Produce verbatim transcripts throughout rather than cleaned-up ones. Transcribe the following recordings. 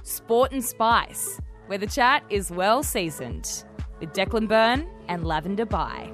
Sport and Spice, where the chat is well seasoned, with Declan Byrne and Lavender Bai.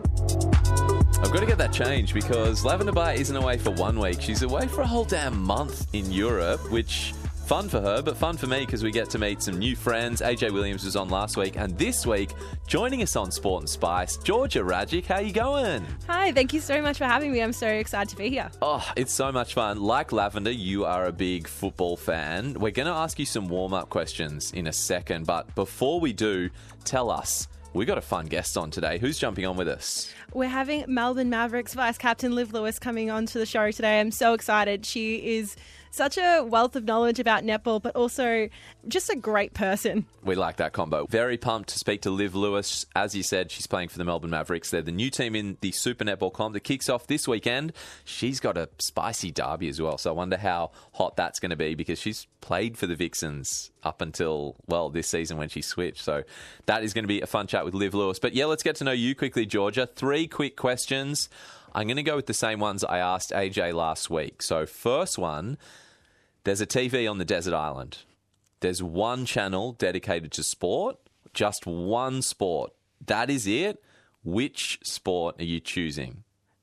I've got to get that changed because Lavender Bai isn't away for one week. She's away for a whole damn month in Europe, which fun for her, but fun for me because we get to meet some new friends. A J Williams was on last week, and this week, joining us on Sport and Spice, Georgia Rajic. How you going? Hi, thank you so much for having me. I'm so excited to be here. Oh, it's so much fun. Like Lavender, you are a big football fan. We're going to ask you some warm-up questions in a second, but before we do, tell us, we got a fun guest on today. Who's jumping on with us? We're having Melbourne Mavericks Vice Captain Liv Lewis coming on to the show today. I'm so excited. She is such a wealth of knowledge about netball, but also just a great person. We like that combo. Very pumped to speak to Liv Lewis. As you said, she's playing for the Melbourne Mavericks. They're the new team in the Super Netball comp that kicks off this weekend. She's got a spicy derby as well, so I wonder how hot that's going to be because she's played for the Vixens up until, well, this season when she switched. So that is going to be a fun chat with Liv Lewis. But yeah, let's get to know you quickly, Georgia. Three quick questions. I'm going to go with the same ones I asked A J last week. So first one, there's a T V on the desert island. There's one channel dedicated to sport, just one sport. That is it. Which sport are you choosing?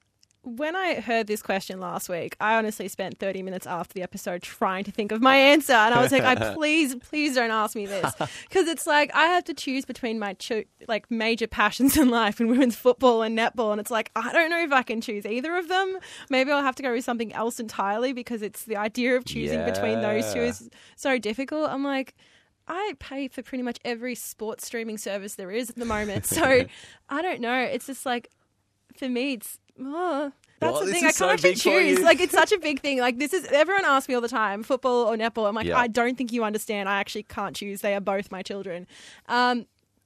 When I heard this question last week, I honestly spent thirty minutes after the episode trying to think of my answer. And I was like, I please, please don't ask me this. Because it's like I have to choose between my cho- like major passions in life and women's football and netball. And it's like, I don't know if I can choose either of them. Maybe I'll have to go with something else entirely because it's the idea of choosing Yeah. between those two is so difficult. I'm like, I pay for pretty much every sports streaming service there is at the moment. So I don't know. It's just like, for me, it's... Oh, that's Well, the this thing. I is so can't actually big for choose. you. Like, it's such a big thing. Like, this is everyone asks me all the time, football or netball. I'm like, Yeah. I don't think you understand. I actually can't choose. They are both my children. Um,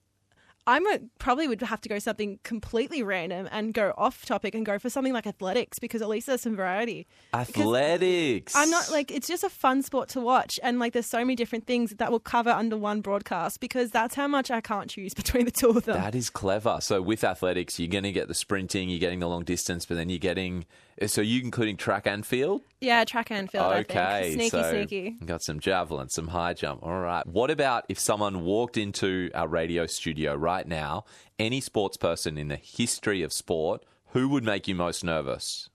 I'm a, probably would have to go something completely random and go off topic and go for something like athletics because at least there's some variety. Athletics. I'm not like, it's just a fun sport to watch. And like, there's so many different things that will cover under one broadcast because that's how much I can't choose between the two of them. That is clever. So with athletics, you're going to get the sprinting, you're getting the long distance, but then you're getting... So you including track and field? Yeah, track and field, Okay, I think. Sneaky, so sneaky. got some javelin, some high jump. All right. What about if someone walked into our radio studio right now, any sports person in the history of sport, who would make you most nervous?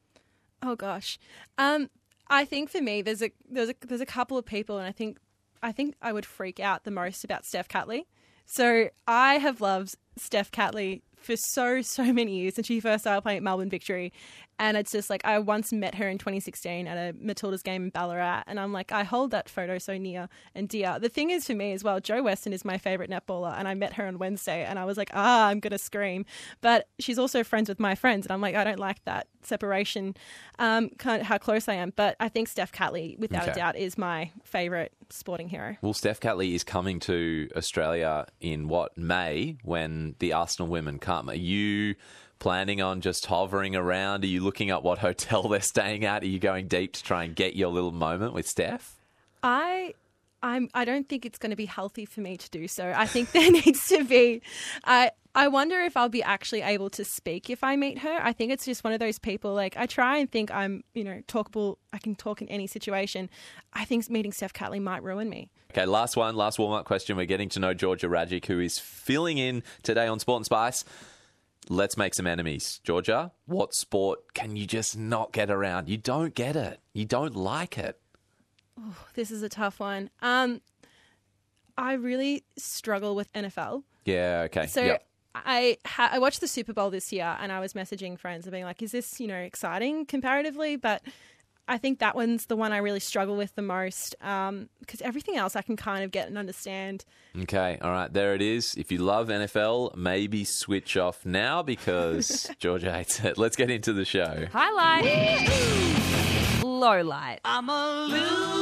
Oh gosh, um, I think for me, there's a there's a there's a couple of people, and I think I think I would freak out the most about Steph Catley. So I have loved Steph Catley for so so many years since she first started playing at Melbourne Victory, and it's just like I once met her in twenty sixteen at a Matildas game in Ballarat, and I'm like, I hold that photo so near and dear. The thing is for me as well, Jo Weston is my favourite netballer, and I met her on Wednesday, and I was like, ah, I'm gonna scream. But she's also friends with my friends, and I'm like, I don't like that separation, um, kind of how close I am. But I think Steph Catley, without Okay. a doubt, is my favourite sporting hero. Well, Steph Catley is coming to Australia in, what, May, when the Arsenal women come. Are you planning on just hovering around? Are you looking at what hotel they're staying at? Are you going deep to try and get your little moment with Steph? I I'm I don't think it's going to be healthy for me to do so. I think there needs to be I I wonder if I'll be actually able to speak if I meet her. I think it's just one of those people, like, I try and think I'm, you know, talkable. I can talk in any situation. I think meeting Steph Catley might ruin me. Okay, last one, last warm-up question. We're getting to know Georgia Rajic, who is filling in today on Sport and Spice. Let's make some enemies. Georgia, what sport can you just not get around? You don't get it. You don't like it. Oh, this is a tough one. Um, I really struggle with N F L. Yeah, okay. So Yep. I ha- I watched the Super Bowl this year, and I was messaging friends and being like, "Is this, you know, exciting comparatively?" But I think that one's the one I really struggle with the most um, because everything else I can kind of get and understand. Okay, all right, there it is. If you love N F L, maybe switch off now because Georgia hates it. Let's get into the show. Highlight. Low light. I'm a loser.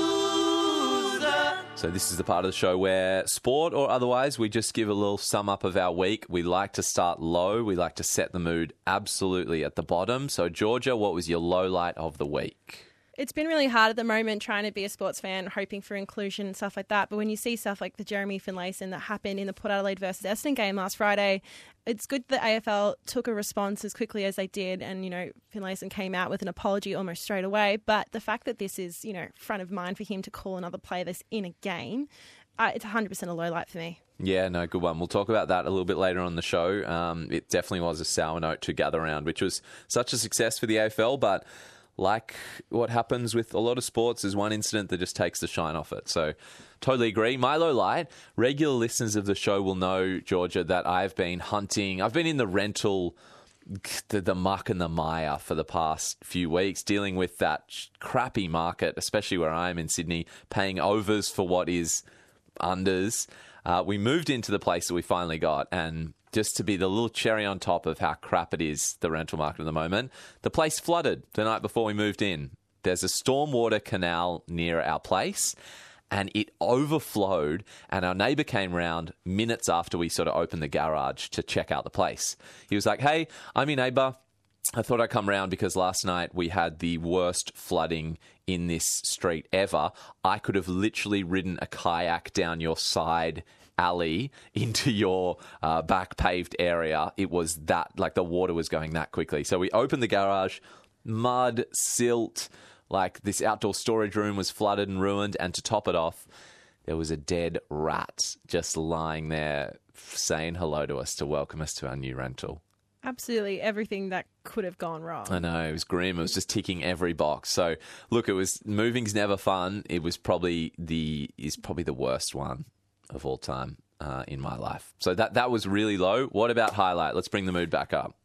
So this is the part of the show where, sport or otherwise, we just give a little sum up of our week. We like to start low. We like to set the mood absolutely at the bottom. So, Georgia, what was your low light of the week? It's been really hard at the moment trying to be a sports fan, hoping for inclusion and stuff like that. But when you see stuff like the Jeremy Finlayson that happened in the Port Adelaide versus Essendon game last Friday, it's good that A F L took a response as quickly as they did. And, you know, Finlayson came out with an apology almost straight away. But the fact that this is, you know, front of mind for him to call another player this in a game, uh, it's one hundred percent a low light for me. Yeah, no, good one. We'll talk about that a little bit later on the show. Um, it definitely was a sour note to gather around, which was such a success for the A F L, but like what happens with a lot of sports, there's one incident that just takes the shine off it. So totally agree. My low light, regular listeners of the show will know, Georgia, that I've been hunting. I've been in the rental, the, the muck and the mire for the past few weeks, dealing with that crappy market, especially where I am in Sydney, paying overs for what is unders. Uh, we moved into the place that we finally got, and just to be the little cherry on top of how crap it is, the rental market at the moment, the place flooded the night before we moved in. There's a stormwater canal near our place, and it overflowed, and our neighbour came round minutes after we sort of opened the garage to check out the place. He was like, hey, I'm your neighbour. I thought I'd come round because last night we had the worst flooding in this street ever. I could have literally ridden a kayak down your side alley into your uh, back paved area. It was that, like the water was going that quickly. So we opened the garage, mud, silt, like this outdoor storage room was flooded and ruined. And to top it off, there was a dead rat just lying there saying hello to us to welcome us to our new rental. Absolutely everything that could have gone wrong. I know, it was grim. It was just ticking every box. So, look, it was moving's never fun. It was probably the is probably the worst one of all time uh, in my life. So that that was really low. What about highlight? Let's bring the mood back up.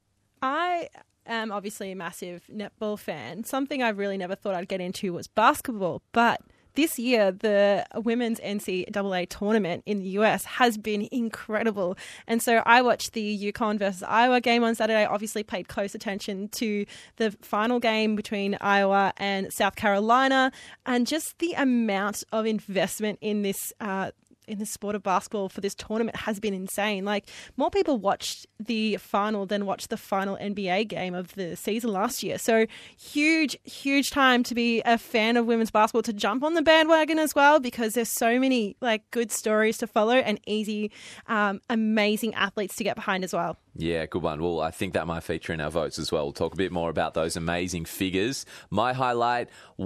I am obviously a massive netball fan. Something I really never thought I'd get into was basketball, but this year, the women's N C double A tournament in the U S has been incredible. And so I watched the UConn versus Iowa game on Saturday. I obviously paid close attention to the final game between Iowa and South Carolina, and just the amount of investment in this uh, in the sport of basketball for this tournament has been insane. Like, more people watched the final than watched the final N B A game of the season last year. So huge, huge time to be a fan of women's basketball, to jump on the bandwagon as well, because there's so many like good stories to follow and easy, um, amazing athletes to get behind as well. Yeah, good one. Well, I think that might feature in our votes as well. We'll talk a bit more about those amazing figures. My highlight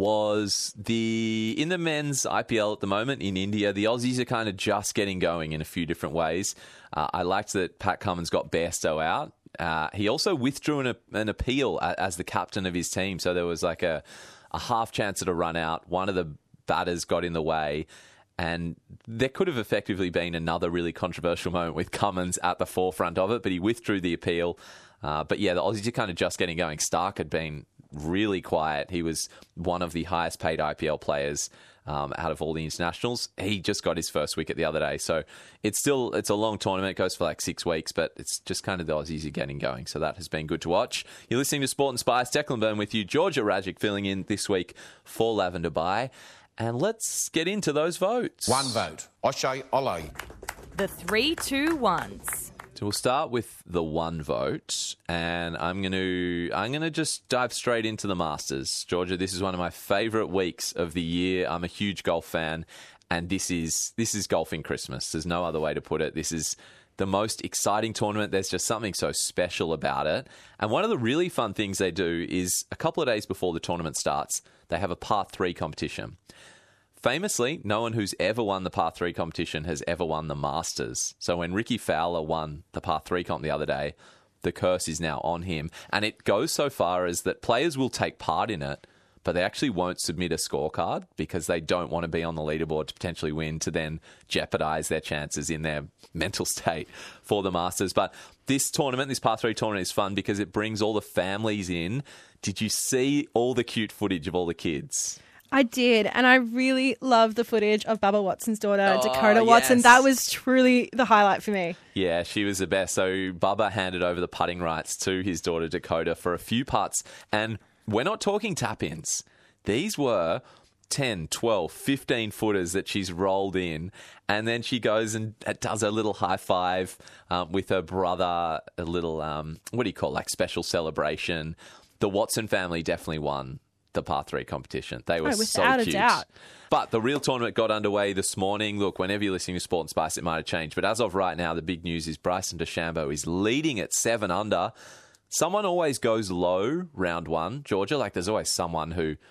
was the in the men's I P L at the moment in India. The Aussies are kind of just getting going in a few different ways. Uh, I liked that Pat Cummins got Bairstow out. Uh, he also withdrew an, an appeal as the captain of his team. So there was like a, a half chance at a run out. One of the batters got in the way. And there could have effectively been another really controversial moment with Cummins at the forefront of it, but he withdrew the appeal. Uh, but yeah, the Aussies are kind of just getting going. Stark had been really quiet. He was one of the highest paid I P L players um, out of all the internationals. He just got his first wicket the other day. So it's still, it's a long tournament. It goes for like six weeks, but it's just kind of the Aussies are getting going. So that has been good to watch. You're listening to Sport and Spice. Declan Byrne with you. Georgia Rajic filling in this week for Lavender Bay. And let's get into those votes. One vote. Oshay Olay. The three, two, ones. So we'll start with the one vote, and I'm going to I'm going to just dive straight into the Masters. Georgia, this is one of my favourite weeks of the year. I'm a huge golf fan, and this is this is golfing Christmas. There's no other way to put it. This is the most exciting tournament. There's just something so special about it. And one of the really fun things they do is a couple of days before the tournament starts, they have a par three competition. Famously, no one who's ever won the par three competition has ever won the Masters. So when Ricky Fowler won the par three comp the other day, the curse is now on him. And it goes so far as that players will take part in it, but they actually won't submit a scorecard because they don't want to be on the leaderboard to potentially win, to then jeopardize their chances in their mental state for the Masters. But this tournament, this par three tournament, is fun because it brings all the families in. Did you see all the cute footage of all the kids? I did, and I really love the footage of Bubba Watson's daughter, Oh, Dakota Watson. yes. That was truly the highlight for me. Yeah, she was the best. So Bubba handed over the putting rights to his daughter Dakota for a few putts, and we're not talking tap-ins. These were ten, twelve, fifteen footers that she's rolled in, and then she goes and does a little high five um, with her brother, a little, um, what do you call it, like special celebration. The Watson family definitely won the par three competition. They were Oh, so without a cute. doubt. But the real tournament got underway this morning. Look, whenever you're listening to Sport and Spice, it might have changed. But as of right now, the big news is Bryson DeChambeau is leading at seven under. Someone always goes low round one, Georgia. Like, there's always someone who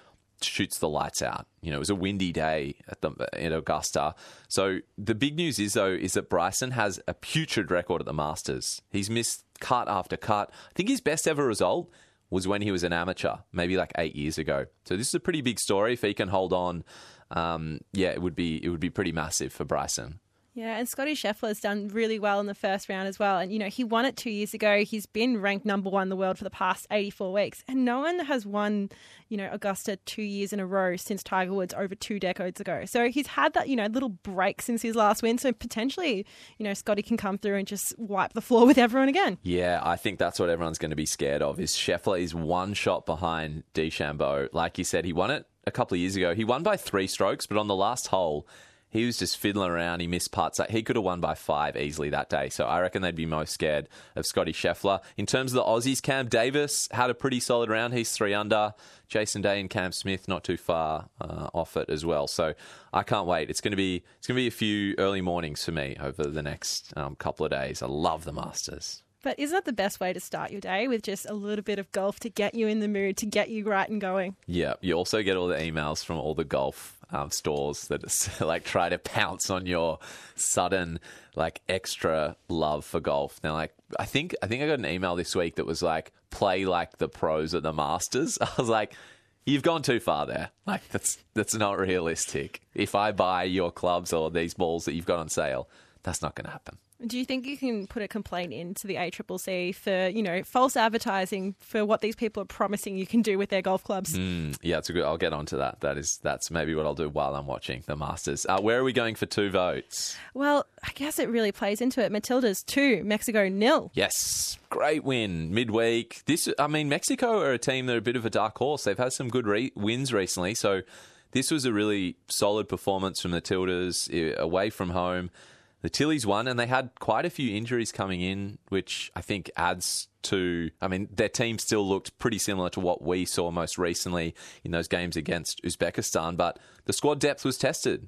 shoots the lights out. You know, it was a windy day at the at Augusta. So the big news is, though, is that Bryson has a putrid record at the Masters. He's missed cut after cut. I think his best ever result was when he was an amateur, maybe like eight years ago. So this is a pretty big story. If he can hold on, um, yeah, it would be it would be pretty massive for Bryson. Yeah, and Scotty Scheffler's done really well in the first round as well. And, you know, he won it two years ago. He's been ranked number one in the world for the past eighty-four weeks. And no one has won, you know, Augusta two years in a row since Tiger Woods over two decades ago. So he's had that, you know, little break since his last win. So potentially, you know, Scotty can come through and just wipe the floor with everyone again. Yeah, I think that's what everyone's going to be scared of, is Scheffler is one shot behind DeChambeau. Like you said, he won it a couple of years ago. He won by three strokes, but on the last hole, he was just fiddling around. He missed putts. He could have won by five easily that day. So I reckon they'd be most scared of Scotty Scheffler. In terms of the Aussies, Cam Davis had a pretty solid round. He's three under. Jason Day and Cam Smith not too far uh, off it as well. So I can't wait. It's going to be it's going to be a few early mornings for me over the next um, couple of days. I love the Masters. But isn't that the best way to start your day, with just a little bit of golf to get you in the mood, to get you right and going? Yeah, you also get all the emails from all the golf um, stores that like try to pounce on your sudden like extra love for golf. They're like, I think I think I got an email this week that was like, play like the pros at the Masters. I was like, you've gone too far there. Like that's that's not realistic. If I buy your clubs or these balls that you've got on sale, that's not going to happen. Do you think you can put a complaint into the A C C C for, you know, false advertising for what these people are promising you can do with their golf clubs? Mm, yeah, it's a good. I'll get onto that. That is that's maybe what I'll do while I'm watching the Masters. Uh, where are we going for two votes? Well, I guess it really plays into it. Matilda's two, Mexico nil. Yes, great win midweek. This, I mean, Mexico are a team that are a bit of a dark horse. They've had some good re- wins recently, so this was a really solid performance from the Tildas uh, away from home. The Tillies won, and they had quite a few injuries coming in, which I think adds to... I mean, their team still looked pretty similar to what we saw most recently in those games against Uzbekistan, but the squad depth was tested.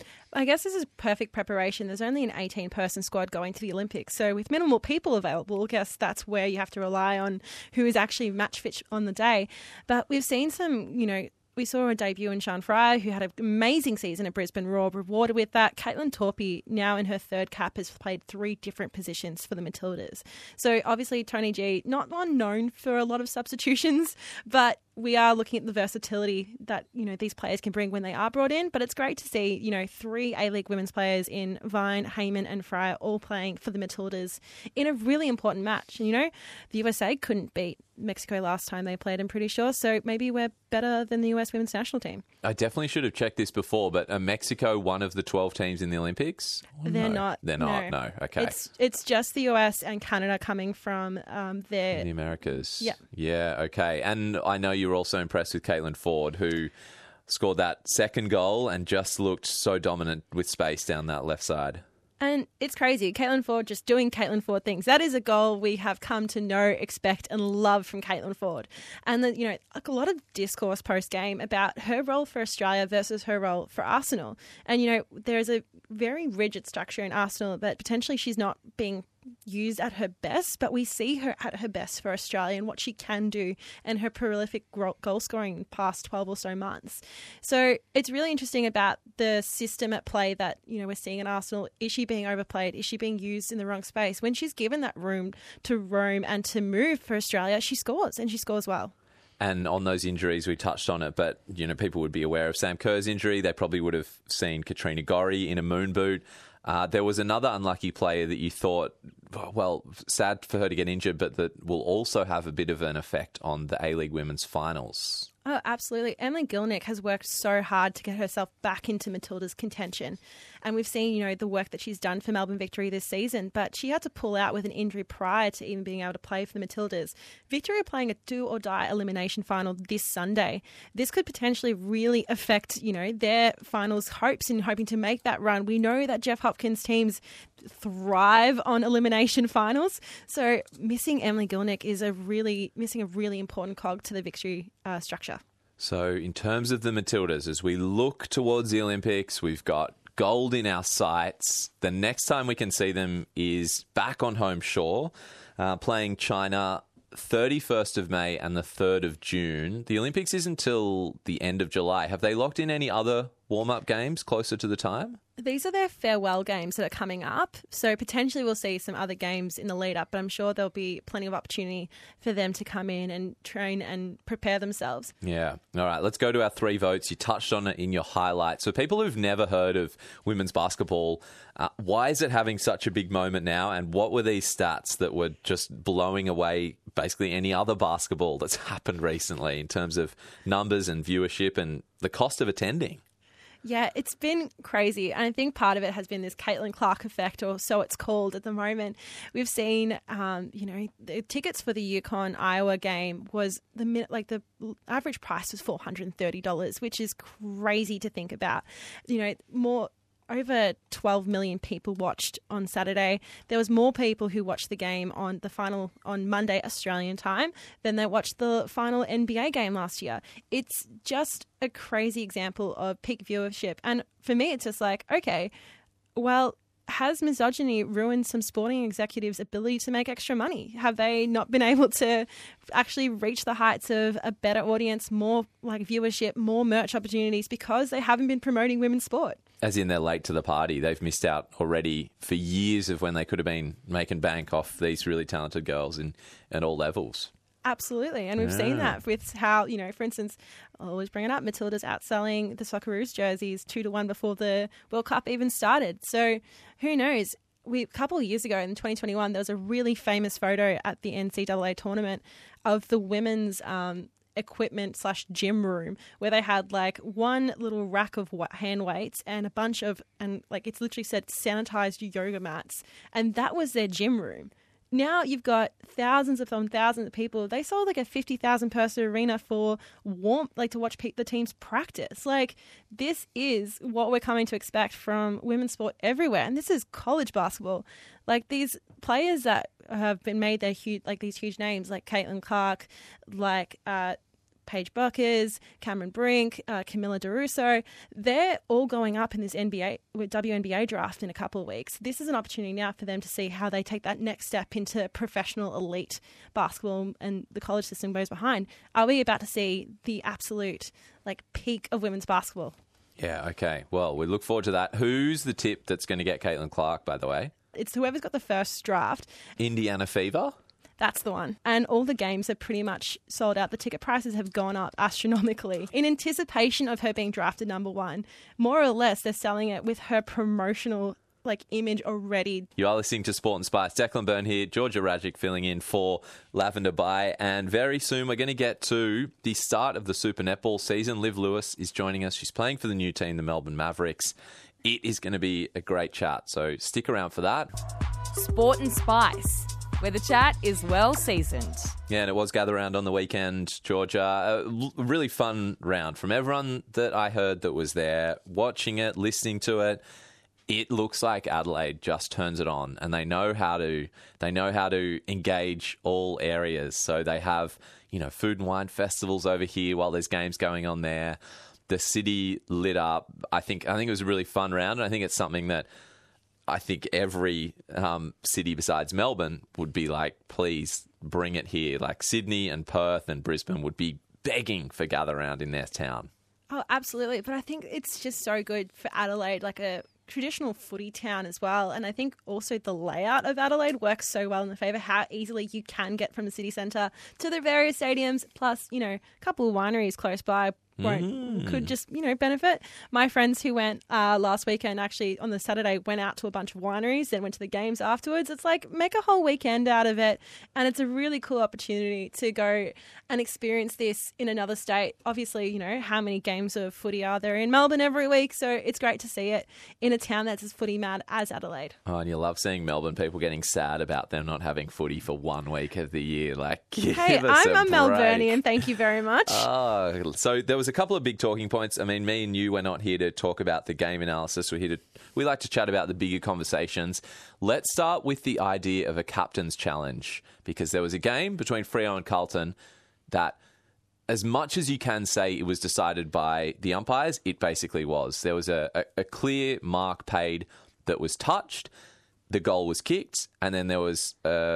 I guess this is perfect preparation. There's only an eighteen-person squad going to the Olympics. So with minimal people available, I guess that's where you have to rely on who is actually match fit on the day. But we've seen some, you know... We saw a debut in Sean Fryer, who had an amazing season at Brisbane Roar, rewarded with that. Caitlin Torpey, now in her third cap, has played three different positions for the Matildas. So obviously Tony G, not one known for a lot of substitutions, but we are looking at the versatility that, you know, these players can bring when they are brought in. But it's great to see, you know, three A-League women's players in Vine, Heyman and Fryer all playing for the Matildas in a really important match. And, you know, the U S A couldn't beat Mexico last time they played, I'm pretty sure. So maybe we're better than the U S women's national team. I definitely should have checked this before, but are Mexico one of the twelve teams in the Olympics? Or They're no? not. They're not, no. no. Okay. It's it's just the U S and Canada coming from um, their... the Americas. Yeah. Yeah, okay. And I know you were also impressed with Caitlin Ford, who scored that second goal and just looked so dominant with space down that left side. And it's crazy. Caitlin Ford just doing Caitlin Ford things. That is a goal we have come to know, expect and love from Caitlin Ford. And, the, you know, like a lot of discourse post-game about her role for Australia versus her role for Arsenal. And, you know, there's a very rigid structure in Arsenal that potentially she's not being used at her best, but we see her at her best for Australia and what she can do and her prolific goal scoring in the past twelve or so months. So it's really interesting about the system at play that, you know, we're seeing in Arsenal. Is she being overplayed? Is she being used in the wrong space? When she's given that room to roam and to move for Australia, she scores, and she scores well. And on those injuries, we touched on it, but, you know, people would be aware of Sam Kerr's injury. They probably would have seen Katrina Gorry in a moon boot. Uh, there was another unlucky player that you thought, well, sad for her to get injured, but that will also have a bit of an effect on the A-League Women's Finals. Oh, absolutely. Emily Gilnick has worked so hard to get herself back into Matilda's contention. And we've seen, you know, the work that she's done for Melbourne Victory this season, but she had to pull out with an injury prior to even being able to play for the Matildas. Victory are playing a do-or-die elimination final this Sunday. This could potentially really affect, you know, their finals hopes in hoping to make that run. We know that Jeff Hopkins' teams thrive on elimination finals. So missing Emily Gilnick is a really, missing a really important cog to the Victory uh, structure. So in terms of the Matildas, as we look towards the Olympics, we've got gold in our sights. The next time we can see them is back on home shore, uh, playing China. thirty-first of May and the third of June. The Olympics is until the end of July. Have they locked in any other warm-up games closer to the time? These are their farewell games that are coming up. So potentially we'll see some other games in the lead up, but I'm sure there'll be plenty of opportunity for them to come in and train and prepare themselves. Yeah. All right, let's go to our three votes. You touched on it in your highlights. So people who've never heard of women's basketball, uh, why is it having such a big moment now? And what were these stats that were just blowing away basically any other basketball that's happened recently in terms of numbers and viewership and the cost of attending? Yeah, it's been crazy. And I think part of it has been this Caitlin Clark effect, or so it's called at the moment. We've seen, um, you know, the tickets for the Yukon Iowa game was the minute, like the average price was four hundred thirty dollars, which is crazy to think about. You know, more. Over twelve million people watched on Saturday. There was more people who watched the game on the final on Monday Australian time than they watched the final N B A game last year. It's just a crazy example of peak viewership. And for me, it's just like, okay, well, has misogyny ruined some sporting executives' ability to make extra money? Have they not been able to actually reach the heights of a better audience, more like viewership, more merch opportunities because they haven't been promoting women's sport? As in they're late to the party. They've missed out already for years of when they could have been making bank off these really talented girls in at all levels. Absolutely. And we've Yeah. seen that with how, you know, for instance, I'll always bring it up, Matilda's outselling the Socceroos jerseys two to one before the World Cup even started. So who knows? We, a couple of years ago in twenty twenty-one, there was a really famous photo at the N C double A tournament of the women's um, equipment slash gym room where they had like one little rack of wa- hand weights and a bunch of, and like it's literally said sanitized yoga mats. And that was their gym room. Now you've got thousands of them, thousands of people. They sold like a fifty thousand person arena for warm, like to watch pe- the teams practice. Like this is what we're coming to expect from women's sport everywhere. And this is college basketball. Like these players that have been made their huge, like these huge names like Caitlin Clark, like, uh, Paige Buckers, Cameron Brink, uh, Camilla DeRusso, they're all going up in this N B A with W N B A draft in a couple of weeks. This is an opportunity now for them to see how they take that next step into professional elite basketball, and the college system goes behind. Are we about to see the absolute like peak of women's basketball? Yeah, okay. Well, we look forward to that. Who's the tip that's going to get Caitlin Clark, by the way? It's whoever's got the first draft. Indiana Fever? That's the one. And all the games are pretty much sold out. The ticket prices have gone up astronomically. In anticipation of her being drafted number one, more or less they're selling it with her promotional like image already. You are listening to Sport and Spice. Declan Byrne here, Georgia Rajic filling in for Lavender Bay. And very soon we're going to get to the start of the Super Netball season. Liv Lewis is joining us. She's playing for the new team, the Melbourne Mavericks. It is going to be a great chat, so stick around for that. Sport and Spice, where the chat is well seasoned. Yeah, and it was Gather Round on the weekend, Georgia. A l- really fun round. From everyone that I heard that was there, watching it, listening to it, it looks like Adelaide just turns it on, and they know how to they know how to engage all areas. So they have, you know, food and wine festivals over here while there's games going on there. The city lit up. I think I think it was a really fun round, and I think it's something that I think every um, city besides Melbourne would be like, please bring it here. Like Sydney and Perth and Brisbane would be begging for Gather Round in their town. Oh, absolutely. But I think it's just so good for Adelaide, like a traditional footy town as well. And I think also the layout of Adelaide works so well in the favour, how easily you can get from the city centre to the various stadiums, plus, you know, a couple of wineries close by. Won't, Mm. could just, you know, benefit. My friends who went uh, last weekend, actually on the Saturday, went out to a bunch of wineries, then went to the games afterwards. It's like, make a whole weekend out of it. And it's a really cool opportunity to go and experience this in another state. Obviously, you know, how many games of footy are there in Melbourne every week? So it's great to see it in a town that's as footy mad as Adelaide. Oh, and you love seeing Melbourne people getting sad about them not having footy for one week of the year. Like, give Hey, us I'm a a break. Melburnian. Thank you very much. Oh, so there was a couple of big talking points. I mean, me and you, we're not here to talk about the game analysis. We're here to, we like to chat about the bigger conversations. Let's start with the idea of a captain's challenge, because there was a game between Freo and Carlton that, as much as you can say it was decided by the umpires, it basically was. There was a, a, a clear mark paid that was touched, the goal was kicked, and then there was a,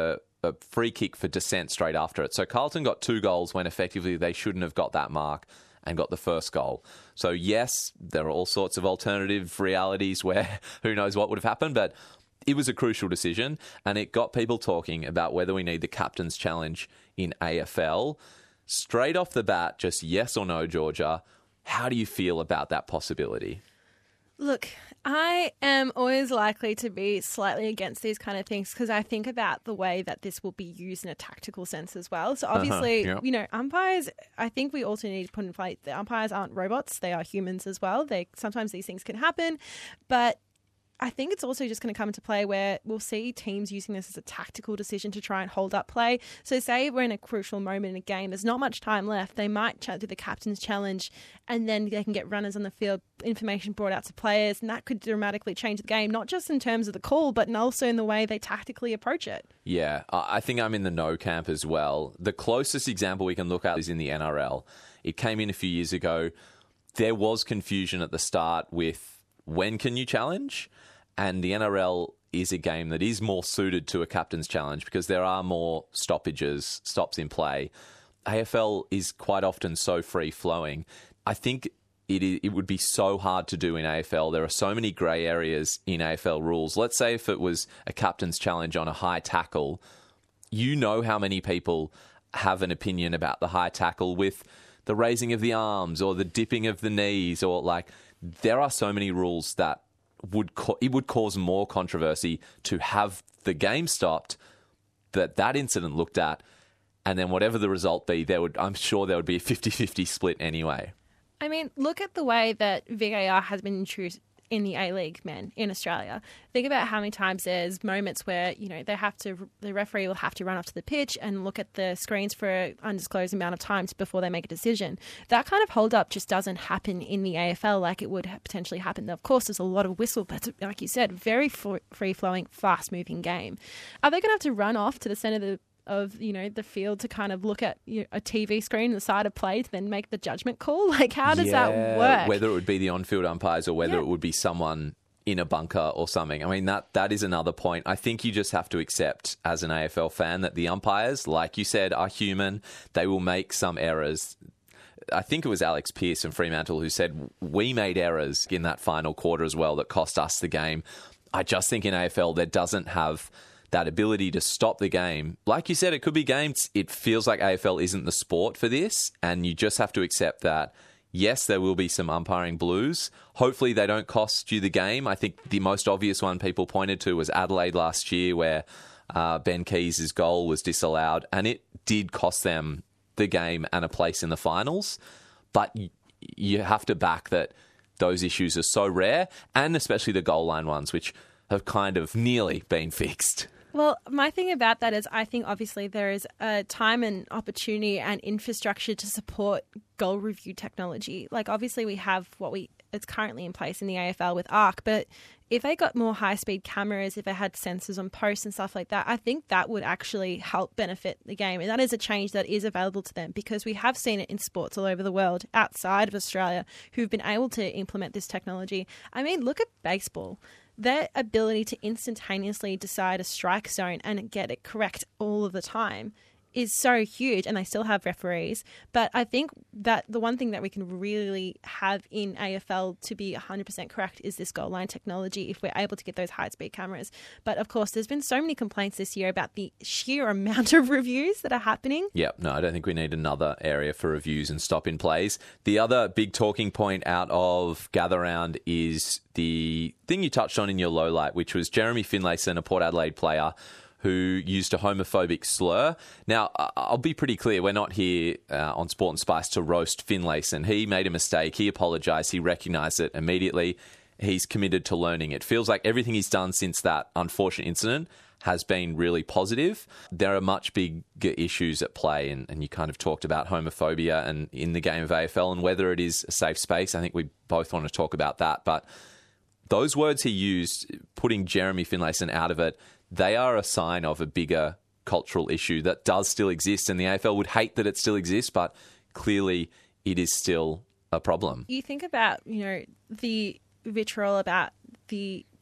a free kick for dissent straight after it. So Carlton got two goals when effectively they shouldn't have got that mark and got the first goal. So yes, there are all sorts of alternative realities where who knows what would have happened, but it was a crucial decision, and it got people talking about whether we need the captain's challenge in A F L. Straight off the bat, just yes or no, Georgia, how do you feel about that possibility? Look, I am always likely to be slightly against these kind of things because I think about the way that this will be used in a tactical sense as well. So obviously, Uh-huh, yep. you know, umpires, I think we also need to put in place, the umpires aren't robots, they are humans as well. They sometimes these things can happen, but I think it's also just going to come into play where we'll see teams using this as a tactical decision to try and hold up play. So say we're in a crucial moment in a game, there's not much time left, they might ch- do the captain's challenge and then they can get runners on the field, information brought out to players, and that could dramatically change the game, not just in terms of the call, but also in the way they tactically approach it. Yeah, I I think I'm in the no camp as well. The closest example we can look at is in the N R L. It came in a few years ago. There was confusion at the start with when can you challenge? And the N R L is a game that is more suited to a captain's challenge because there are more stoppages, stops in play. A F L is quite often so free-flowing. I think it it would be so hard to do in A F L. There are so many grey areas in A F L rules. Let's say if it was a captain's challenge on a high tackle, you know how many people have an opinion about the high tackle with the raising of the arms or the dipping of the knees, or like there are so many rules that would co- it would cause more controversy to have the game stopped, that that incident looked at, and then whatever the result be, there would I'm sure there would be a fifty-fifty split anyway. I mean, look at the way that V A R has been introduced in the A-League, men, in Australia. Think about how many times there's moments where, you know, they have to, the referee will have to run off to the pitch and look at the screens for an undisclosed amount of times before they make a decision. That kind of hold-up just doesn't happen in the A F L like it would potentially happen. Of course, there's a lot of whistle, but like you said, very free-flowing, fast-moving game. Are they going to have to run off to the centre of the of, you know, the field to kind of look at, you know, a T V screen on the side of play to then make the judgment call? Like, how does Yeah, that work? Whether it would be the on-field umpires or whether Yeah. it would be someone in a bunker or something. I mean, that that is another point. I think you just have to accept as an A F L fan that the umpires, like you said, are human. They will make some errors. I think it was Alex Pearce and Fremantle who said we made errors in that final quarter as well that cost us the game. I just think in A F L there doesn't have that ability to stop the game. Like you said, it could be games. It feels like A F L isn't the sport for this, and you just have to accept that, yes, there will be some umpiring blues. Hopefully they don't cost you the game. I think the most obvious one people pointed to was Adelaide last year, where uh, Ben Keys' goal was disallowed, and it did cost them the game and a place in the finals. But y- you have to back that those issues are so rare, and especially the goal line ones, which have kind of nearly been fixed. Well, my thing about that is I think obviously there is a time and opportunity and infrastructure to support goal review technology. Like obviously we have what we it's currently in place in the A F L with ARC, but if they got more high-speed cameras, if they had sensors on posts and stuff like that, I think that would actually help benefit the game. And that is a change that is available to them because we have seen it in sports all over the world outside of Australia who've been able to implement this technology. I mean, look at baseball. Their ability to instantaneously decide a strike zone and get it correct all of the time is so huge, and they still have referees. But I think that the one thing that we can really have in A F L to be one hundred percent correct is this goal line technology if we're able to get those high-speed cameras. But, of course, there's been so many complaints this year about the sheer amount of reviews that are happening. Yeah, no, I don't think we need another area for reviews and stop-in plays. The other big talking point out of Gather Round is the thing you touched on in your low light, which was Jeremy Finlayson, a Port Adelaide player, who used a homophobic slur. Now, I'll be pretty clear, we're not here uh, on Sport and Spice to roast Finlayson. He made a mistake, he apologised, he recognised it immediately. He's committed to learning. It feels like everything he's done since that unfortunate incident has been really positive. There are much bigger issues at play, and, and you kind of talked about homophobia and in the game of A F L and whether it is a safe space. I think we both want to talk about that. But those words he used, putting Jeremy Finlayson out of it, they are a sign of a bigger cultural issue that does still exist, and the A F L would hate that it still exists, but clearly it is still a problem. You think about, you know, the vitriol about the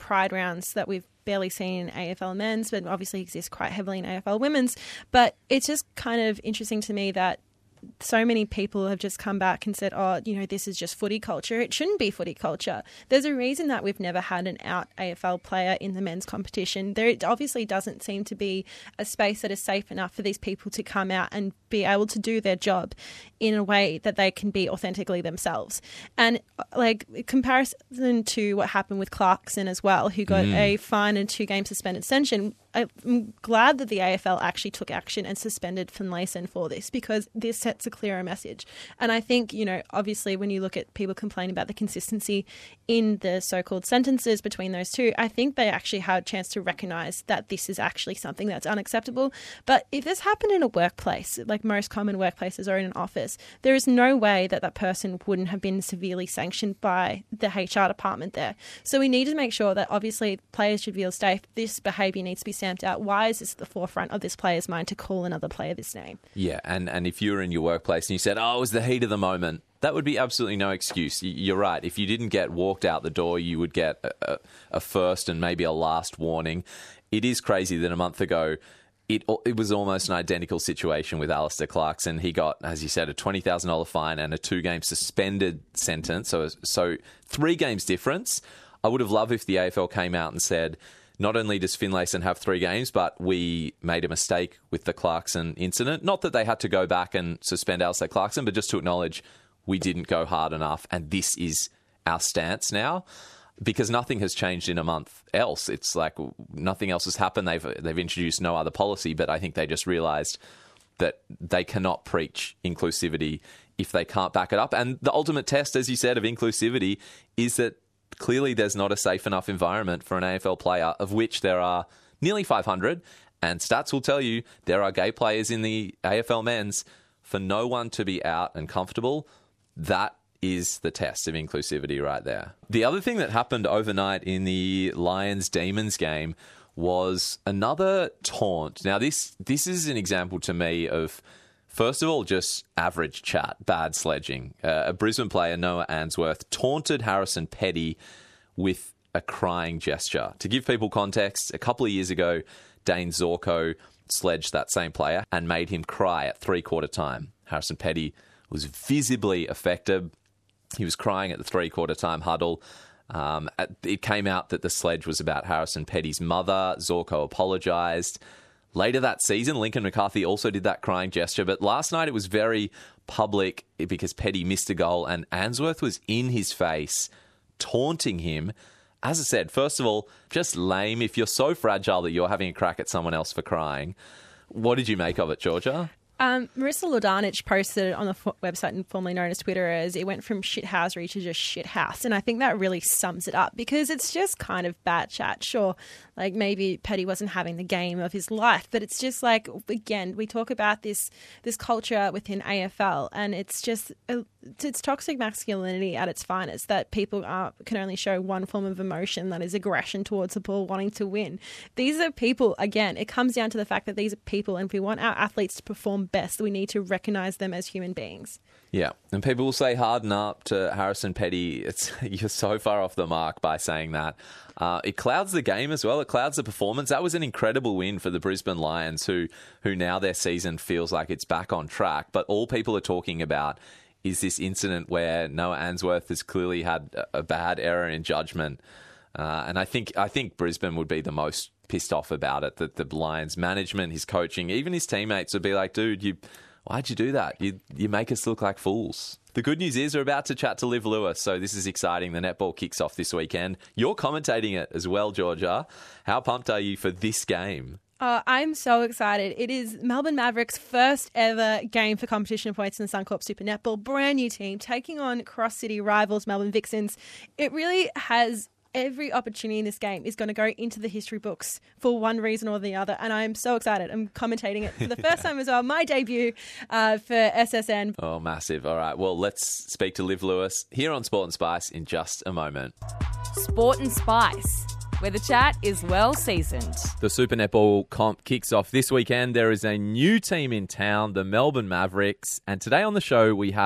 pride rounds that we've barely seen in A F L men's, but obviously exist quite heavily in A F L women's. But it's just kind of interesting to me that so many people have just come back and said, oh, you know, this is just footy culture. It shouldn't be footy culture. There's a reason that we've never had an out A F L player in the men's competition. There obviously doesn't seem to be a space that is safe enough for these people to come out and be able to do their job in a way that they can be authentically themselves. And like comparison to what happened with Clarkson as well, who got mm. a fine and two game suspended suspension. I'm glad that the A F L actually took action and suspended Finlayson for this, because this sets a clearer message. And I think, you know, obviously when you look at people complaining about the consistency in the so-called sentences between those two, I think they actually had a chance to recognise that this is actually something that's unacceptable. But if this happened in a workplace, like most common workplaces or in an office, there is no way that that person wouldn't have been severely sanctioned by the H R department there. So we need to make sure that obviously players should feel safe. This behaviour needs to be stamped out. Why is this at the forefront of this player's mind to call another player this name? Yeah, and, and if you were in your workplace and you said, oh, it was the heat of the moment, that would be absolutely no excuse. You're right. If you didn't get walked out the door, you would get a, a, a first and maybe a last warning. It is crazy that a month ago, it it was almost an identical situation with Alistair Clarkson. He got, as you said, a twenty thousand dollars fine and a two-game suspended sentence. So, so three games difference. I would have loved if the A F L came out and said, not only does Finlayson have three games, but we made a mistake with the Clarkson incident. Not that they had to go back and suspend Alistair Clarkson, but just to acknowledge we didn't go hard enough, and this is our stance now, because nothing has changed in a month else. It's like nothing else has happened. They've they've introduced no other policy, but I think they just realised that they cannot preach inclusivity if they can't back it up. And the ultimate test, as you said, of inclusivity is that clearly there's not a safe enough environment for an A F L player, of which there are nearly five hundred. And stats will tell you there are gay players in the A F L men's. For no one to be out and comfortable, that is the test of inclusivity right there. The other thing that happened overnight in the Lions-Demons game was another taunt. Now, this this is an example to me of, first of all, just average chat, bad sledging. Uh, a Brisbane player, Noah Answorth, taunted Harrison Petty with a crying gesture. To give people context, a couple of years ago, Dane Zorko sledged that same player and made him cry at three-quarter time. Harrison Petty was visibly affected. He was crying at the three-quarter time huddle. Um, it came out that the sledge was about Harrison Petty's mother. Zorko apologised. Later that season, Lincoln McCarthy also did that crying gesture, but last night it was very public because Petty missed a goal and Answorth was in his face, taunting him. As I said, first of all, just lame. If you're so fragile that you're having a crack at someone else for crying, what did you make of it, Georgia? Um, Marissa Lordanich posted on the f- website formerly known as Twitter as it went from shithousery to just shithouse. And I think that really sums it up because it's just kind of bad chat. Sure, like maybe Petty wasn't having the game of his life, but it's just like, again, we talk about this this culture within A F L and it's just, it's toxic masculinity at its finest, that people are, can only show one form of emotion, that is aggression towards the ball, wanting to win. These are people, again, it comes down to the fact that these are people, and if we want our athletes to perform best, we need to recognise them as human beings. Yeah, and people will say harden up to Harrison Petty. It's you're so far off the mark by saying that. Uh, it clouds the game as well. It clouds the performance. That was an incredible win for the Brisbane Lions, who who now their season feels like it's back on track. But all people are talking about is this incident where Noah Answorth has clearly had a bad error in judgment. Uh, and I think I think Brisbane would be the most pissed off about it, that the Lions management, his coaching, even his teammates would be like, dude, you, why'd you do that? You you make us look like fools. The good news is we're about to chat to Liv Lewis, so this is exciting. The netball kicks off this weekend. You're commentating it as well, Georgia. How pumped are you for this game? Uh, I'm so excited. It is Melbourne Mavericks' first ever game for competition points in the Suncorp Super Netball. Brand new team taking on cross-city rivals Melbourne Vixens. It really has every opportunity in this game is going to go into the history books for one reason or the other, and I'm so excited. I'm commentating it for the first time as well. My debut uh, for S S N. Oh, massive. All right, well, let's speak to Liv Lewis here on Sport and Spice in just a moment. Sport and Spice, where the chat is well seasoned. The Super Netball comp kicks off this weekend. There is a new team in town, the Melbourne Mavericks, and today on the show we have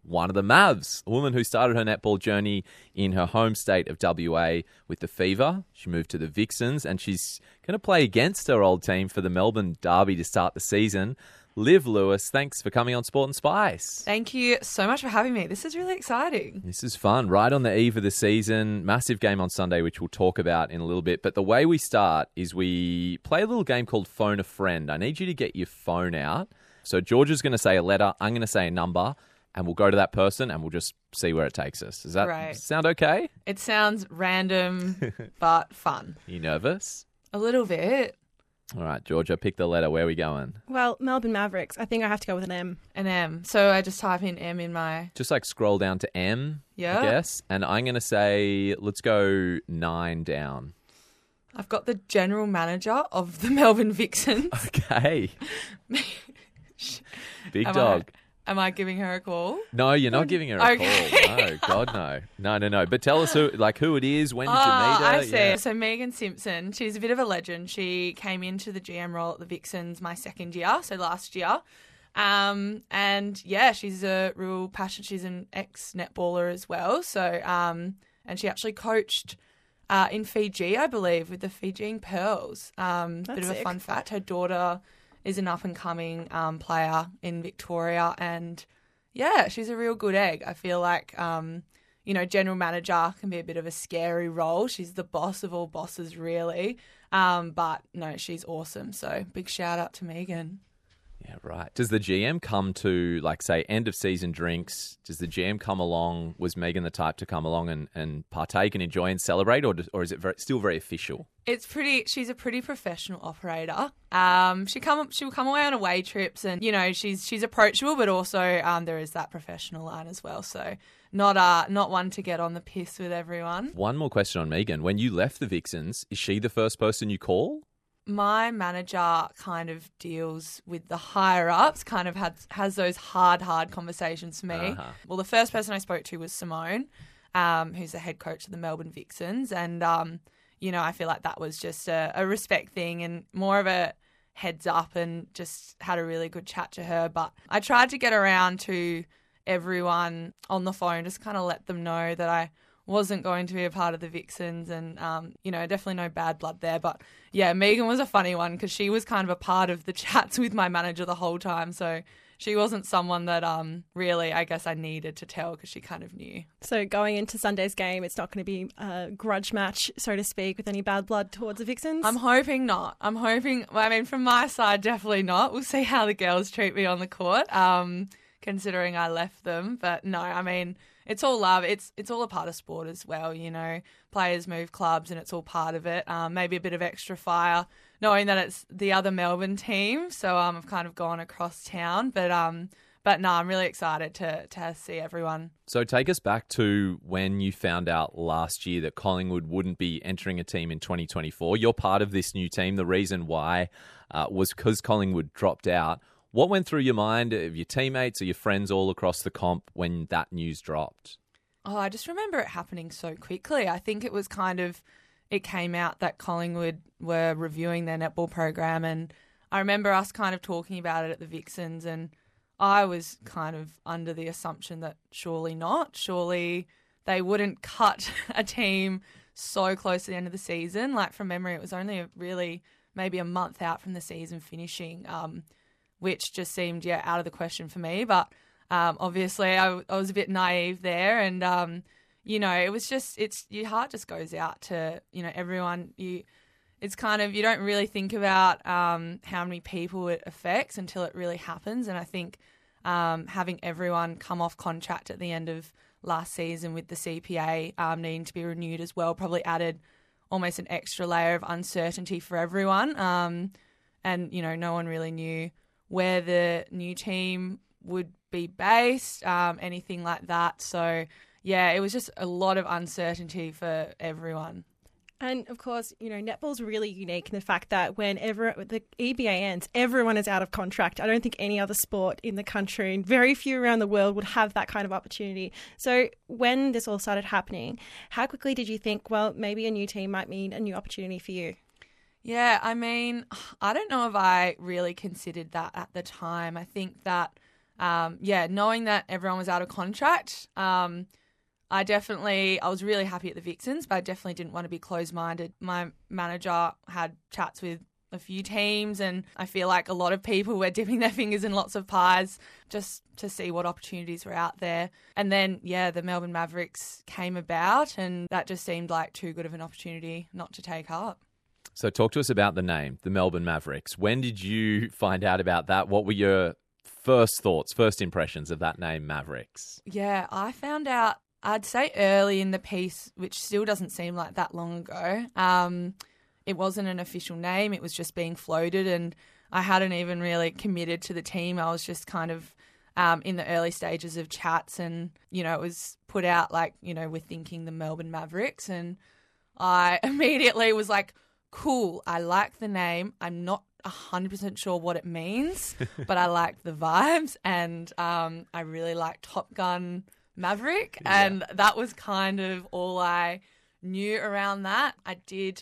one of the Mavs, a woman who started her netball journey in her home state of W A with the Fever. She moved to the Vixens, and she's going to play against her old team for the Melbourne Derby to start the season. Liv Lewis, thanks for coming on Sport and Spice. Thank you so much for having me. This is really exciting. This is fun. Right on the eve of the season. Massive game on Sunday, which we'll talk about in a little bit. But the way we start is we play a little game called Phone a Friend. I need you to get your phone out. So Georgia's going to say a letter. I'm going to say a number. And we'll go to that person and we'll just see where it takes us. Does that Right. sound okay? It sounds random, but fun. You nervous? A little bit. All right, Georgia, pick the letter. Where are we going? Well, Melbourne Mavericks. I think I have to go with an M. An M. So I just type in M in my... Just like scroll down to M, Yeah. I guess. And I'm going to say, let's go nine down. I've got the general manager of the Melbourne Vixens. Okay. Big Am dog. I, am I giving her a call? No, you're not giving her a Okay. call. No, God, no. No, no, no. But tell us who, like, who it is. When did Oh, you meet her? I see. Yeah. So Megan Simpson, she's a bit of a legend. She came into the G M role at the Vixens my second year, so last year. Um, and yeah, she's a real passion. She's an ex-netballer as well. So, um, and she actually coached uh, in Fiji, I believe, with the Fijian Pearls. Um, bit That's of a sick. fun fact. Her daughter is an up-and-coming um, player in Victoria, and yeah, she's a real good egg. I feel like, um, you know, general manager can be a bit of a scary role. She's the boss of all bosses, really. Um, but no, she's awesome. So big shout out to Megan. Yeah, right. Does the G M come to, like, say, end of season drinks? Does the G M come along? Was Megan the type to come along and, and partake and enjoy and celebrate, or does, or is it very, still very official? It's pretty. She's a pretty professional operator. Um, she come she'll come away on away trips, and you know she's she's approachable, but also um, there is that professional line as well. So not uh not one to get on the piss with everyone. One more question on Megan. When you left the Vixens, is she the first person you call? My manager kind of deals with the higher ups, kind of has has those hard, hard conversations for me. Uh-huh. Well, the first person I spoke to was Simone, um, who's the head coach of the Melbourne Vixens. And, um, you know, I feel like that was just a, a respect thing and more of a heads up, and just had a really good chat to her. But I tried to get around to everyone on the phone, just kind of let them know that I wasn't going to be a part of the Vixens, and, um, you know, definitely no bad blood there. But, yeah, Megan was a funny one because she was kind of a part of the chats with my manager the whole time. So she wasn't someone that um, really, I guess, I needed to tell because she kind of knew. So going into Sunday's game, it's not going to be a grudge match, so to speak, with any bad blood towards the Vixens? I'm hoping not. I'm hoping, well, I mean, from my side, definitely not. We'll see how the girls treat me on the court, um, considering I left them. But, no, I mean... It's all love. It's it's all a part of sport as well, you know. Players move clubs and it's all part of it. Um, maybe a bit of extra fire, knowing that it's the other Melbourne team. So um, I've kind of gone across town. But um, but no, I'm really excited to to see everyone. So take us back to when you found out last year that Collingwood wouldn't be entering a team in twenty twenty-four. You're part of this new team. The reason why uh, was because Collingwood dropped out. What went through your mind of your teammates or your friends all across the comp when that news dropped? Oh, I just remember it happening so quickly. I think it was kind of, it came out that Collingwood were reviewing their netball program, and I remember us kind of talking about it at the Vixens, and I was kind of under the assumption that surely not. Surely they wouldn't cut a team so close to the end of the season. Like, from memory, it was only a really maybe a month out from the season finishing, um, which just seemed, yeah, out of the question for me. But um, obviously I, I was a bit naive there. And, um, you know, it was just, it's, your heart just goes out to, you know, everyone. You, it's kind of, you don't really think about um, how many people it affects until it really happens. And I think um, having everyone come off contract at the end of last season with the C P A um, needing to be renewed as well probably added almost an extra layer of uncertainty for everyone. Um, and, you know, no one really knew where the new team would be based, um, anything like that. So, yeah, it was just a lot of uncertainty for everyone. And, of course, you know, netball's really unique in the fact that whenever the E B A ends, everyone is out of contract. I don't think any other sport in the country, and very few around the world, would have that kind of opportunity. So when this all started happening, how quickly did you think, well, maybe a new team might mean a new opportunity for you? Yeah, I mean, I don't know if I really considered that at the time. I think that um, yeah, knowing that everyone was out of contract, um, I definitely, I was really happy at the Vixens, but I definitely didn't want to be closed-minded. My manager had chats with a few teams, and I feel like a lot of people were dipping their fingers in lots of pies just to see what opportunities were out there. And then, yeah, the Melbourne Mavericks came about, and that just seemed like too good of an opportunity not to take up. So talk to us about the name, the Melbourne Mavericks. When did you find out about that? What were your first thoughts, first impressions of that name, Mavericks? Yeah, I found out, I'd say early in the piece, which still doesn't seem like that long ago. Um, it wasn't an official name. It was just being floated, and I hadn't even really committed to the team. I was just kind of um, in the early stages of chats, and, you know, it was put out like, you know, we're thinking the Melbourne Mavericks, and I immediately was like, cool, I like the name. I'm not one hundred percent sure what it means, but I like the vibes, and um, I really like Top Gun Maverick, and yeah. that was kind of all I knew around that. I did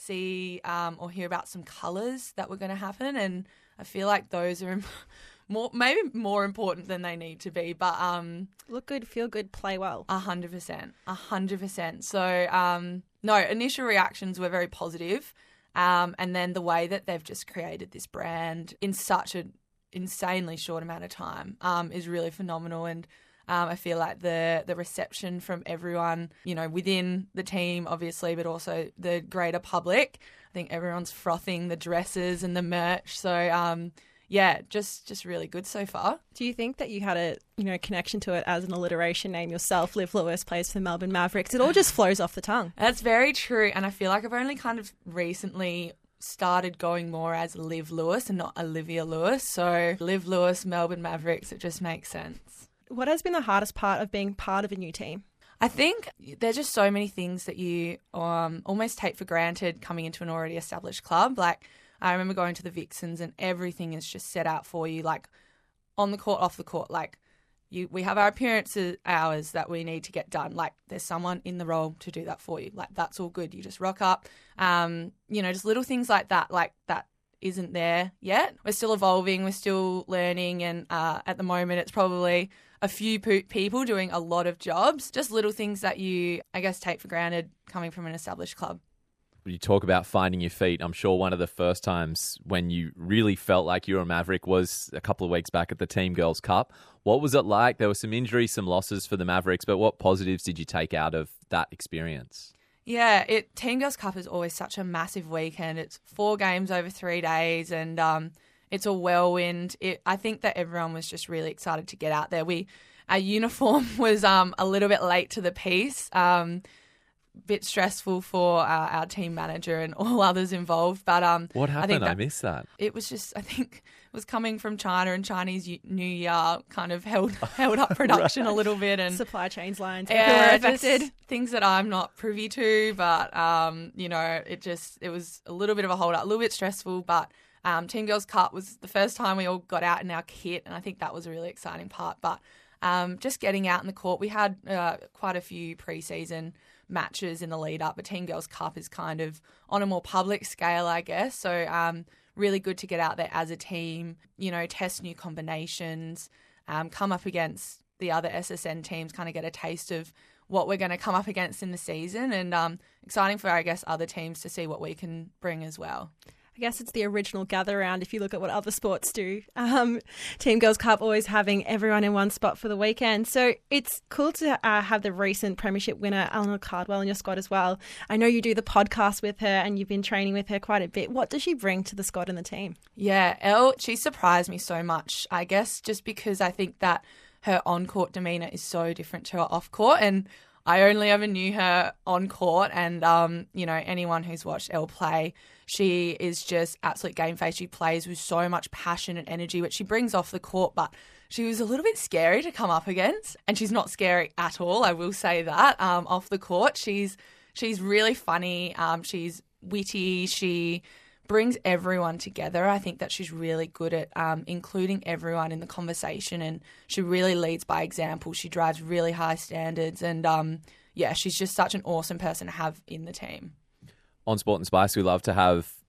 see um, or hear about some colours that were going to happen, and I feel like those are more, maybe more important than they need to be, but um, look good, feel good, play well. A hundred percent, a hundred percent. So um, no, initial reactions were very positive, um, and then the way that they've just created this brand in such an insanely short amount of time um, is really phenomenal, and Um, I feel like the the reception from everyone, you know, within the team, obviously, but also the greater public. I think everyone's frothing the dresses and the merch. So, um, yeah, just just really good so far. Do you think that you had a you know connection to it as an alliteration name yourself? Liv Lewis plays for the Melbourne Mavericks. It all just flows off the tongue. That's very true, and I feel like I've only kind of recently started going more as Liv Lewis and not Olivia Lewis. So Liv Lewis, Melbourne Mavericks, it just makes sense. What has been the hardest part of being part of a new team? I think there's just so many things that you um, almost take for granted coming into an already established club. Like, I remember going to the Vixens and everything is just set out for you, like on the court, off the court. Like, you, we have our appearance hours that we need to get done. Like, there's someone in the role to do that for you. Like, that's all good. You just rock up. Um, you know, just little things like that, like that isn't there yet. We're still evolving. We're still learning. And uh, at the moment, it's probably a few po- people doing a lot of jobs, just little things that you, I guess, take for granted coming from an established club. You talk about finding your feet. I'm sure one of the first times when you really felt like you were a Maverick was a couple of weeks back at the Team Girls Cup. What was it like? There were some injuries, some losses for the Mavericks, but what positives did you take out of that experience? Yeah, it Team Girls Cup is always such a massive weekend. It's four games over three days, and um, it's a whirlwind. It, I think that everyone was just really excited to get out there. We, our uniform was um, a little bit late to the piece, um, bit stressful for uh, our team manager and all others involved. But um, what happened? I, think that I missed that. It was just, I think, it was coming from China, and Chinese New Year kind of held held up production right. a little bit, and supply chains lines. Yeah, were affected. Things that I'm not privy to, but um, you know, it just it was a little bit of a hold up, a little bit stressful, but. Um, Team Girls Cup was the first time we all got out in our kit, and I think that was a really exciting part. But um, just getting out in the court, we had uh, quite a few pre-season matches in the lead up, but Team Girls Cup is kind of on a more public scale, I guess. So um, really good to get out there as a team, you know, test new combinations, um, come up against the other S S N teams, kind of get a taste of what we're going to come up against in the season, and um, exciting for, I guess, other teams to see what we can bring as well. I guess it's the original gather round if you look at what other sports do. Um, Team Girls Cup always having everyone in one spot for the weekend. So it's cool to uh, have the recent premiership winner, Eleanor Cardwell, in your squad as well. I know you do the podcast with her and you've been training with her quite a bit. What does she bring to the squad and the team? Yeah, Elle, she surprised me so much, I guess, just because I think that her on-court demeanour is so different to her off-court, and I only ever knew her on court, and, um, you know, anyone who's watched Elle play, she is just absolute game face. She plays with so much passion and energy, which she brings off the court, but she was a little bit scary to come up against, and she's not scary at all, I will say that, um, off the court. She's she's really funny. Um, she's witty. She brings everyone together. I think that she's really good at um, including everyone in the conversation, and she really leads by example. She drives really high standards, and um, yeah, she's just such an awesome person to have in the team. On Sport and Spice, we love to have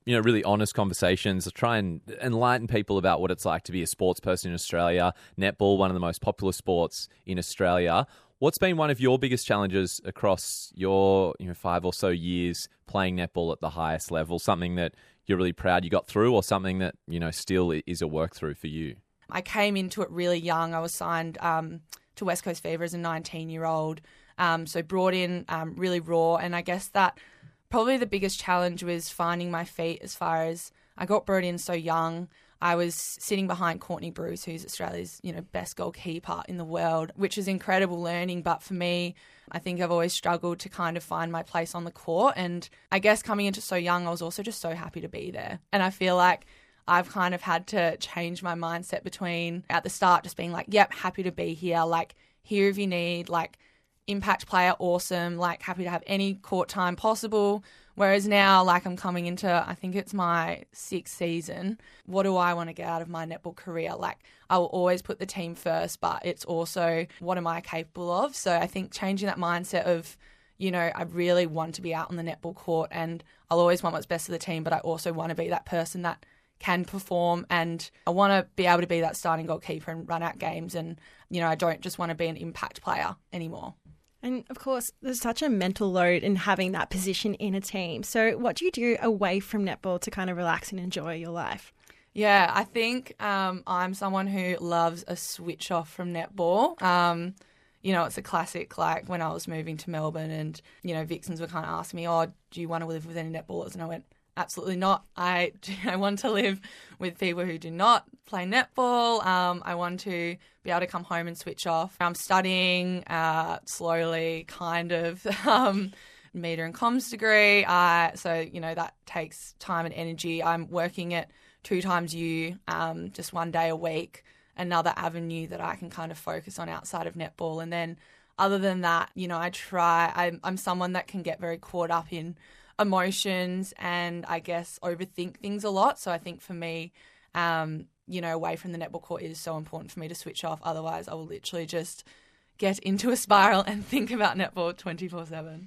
you know, really honest conversations. Try and enlighten people about what it's like to be a sports person in Australia. Netball, one of the most popular sports in Australia. What's been one of your biggest challenges across your, you know, five or so years playing netball at the highest level? Something that you're really proud you got through, or something that, you know, still is a work through for you? I came into it really young. I was signed um, to West Coast Fever as a nineteen-year-old, um, so brought in um, really raw. And I guess that probably the biggest challenge was finding my feet as far as I got brought in so young. I was sitting behind Courtney Bruce, who's Australia's, you know, best goalkeeper in the world, which is incredible learning. But for me, I think I've always struggled to kind of find my place on the court. And I guess coming into so young, I was also just so happy to be there. And I feel like I've kind of had to change my mindset between at the start just being like, yep, happy to be here, like here if you need, like impact player, awesome, like happy to have any court time possible. Whereas now, like I'm coming into, I think it's my sixth season. What do I want to get out of my netball career? Like I will always put the team first, but it's also what am I capable of? So I think changing that mindset of, you know, I really want to be out on the netball court and I'll always want what's best for the team, but I also want to be that person that can perform and I want to be able to be that starting goalkeeper and run out games. And, you know, I don't just want to be an impact player anymore. And of course, there's such a mental load in having that position in a team. So what do you do away from netball to kind of relax and enjoy your life? Yeah, I think um, I'm someone who loves a switch off from netball. Um, you know, it's a classic, like when I was moving to Melbourne and, you know, Vixens were kind of asking me, oh, do you want to live with any netballers? And I went, absolutely not. I, I want to live with people who do not play netball. Um, I want to be able to come home and switch off. I'm studying uh, slowly, kind of, um, media and comms degree. Uh, so, you know, that takes time and energy. I'm working at two times U, um, just one day a week, another avenue that I can kind of focus on outside of netball. And then other than that, you know, I try, I'm, I'm someone that can get very caught up in emotions and I guess overthink things a lot. So I think for me, um, you know, away from the netball court it is so important for me to switch off. Otherwise, I will literally just get into a spiral and think about netball twenty-four seven.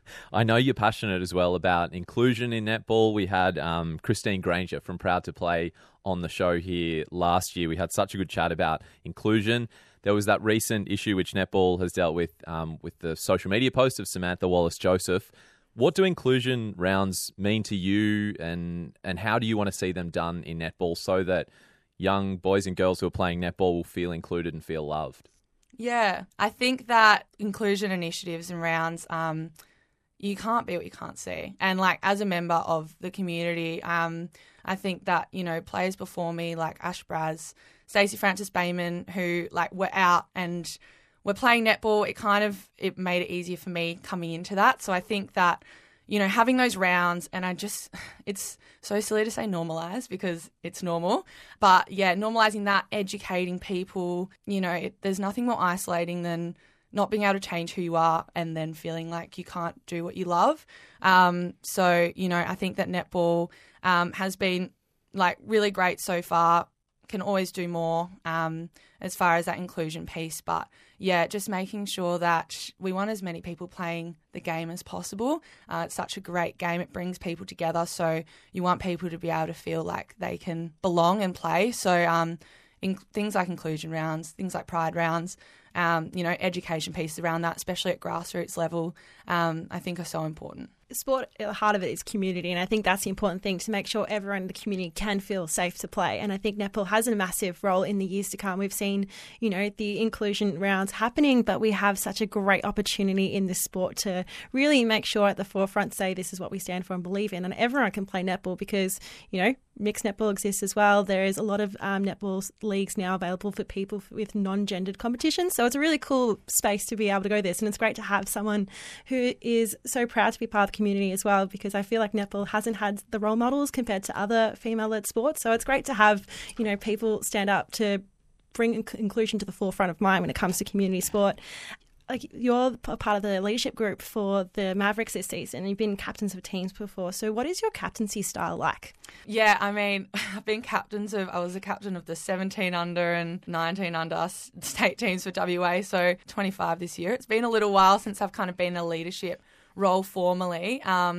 I know you're passionate as well about inclusion in netball. We had um, Christine Granger from Proud to Play on the show here last year. We had such a good chat about inclusion. There was that recent issue which netball has dealt with um, with the social media post of Samantha Wallace-Joseph. What do inclusion rounds mean to you, and and how do you want to see them done in netball so that young boys and girls who are playing netball will feel included and feel loved? Yeah, I think that inclusion initiatives and rounds, um, you can't be what you can't see. And like as a member of the community, um, I think that, you know, players before me like Ash Braz, Stacey Francis Bayman, who like were out and we're playing netball, it kind of, it made it easier for me coming into that. So I think that, you know, having those rounds, and I just, it's so silly to say normalise because it's normal. But yeah, normalising that, educating people, you know, it, there's nothing more isolating than not being able to change who you are and then feeling like you can't do what you love. Um, so, you know, I think that netball um, has been like really great so far. Can always do more um, as far as that inclusion piece. But yeah, just making sure that we want as many people playing the game as possible. Uh, it's such a great game. It brings people together. So you want people to be able to feel like they can belong and play. So um, in, things like inclusion rounds, things like pride rounds, um, you know, education pieces around that, especially at grassroots level, um, I think are so important. Sport, at the heart of it is community, and I think that's the important thing, to make sure everyone in the community can feel safe to play. And I think netball has a massive role in the years to come. We've seen, you know, the inclusion rounds happening, but we have such a great opportunity in this sport to really make sure at the forefront say this is what we stand for and believe in, and everyone can play netball because, you know, mixed netball exists as well. There is a lot of um, netball leagues now available for people with non-gendered competitions. So it's a really cool space to be able to go this. And it's great to have someone who is so proud to be part of the community as well, because I feel like netball hasn't had the role models compared to other female-led sports. So it's great to have, you know, people stand up to bring inc- inclusion to the forefront of mind when it comes to community sport. Like, you're a part of the leadership group for the Mavericks this season. You've been captains of teams before. So what is your captaincy style like? Yeah, I mean, I've been captains of, I was a captain of the seventeen under and nineteen under state teams for W A, so twenty-five this year. It's been a little while since I've kind of been in a leadership role formally. Um,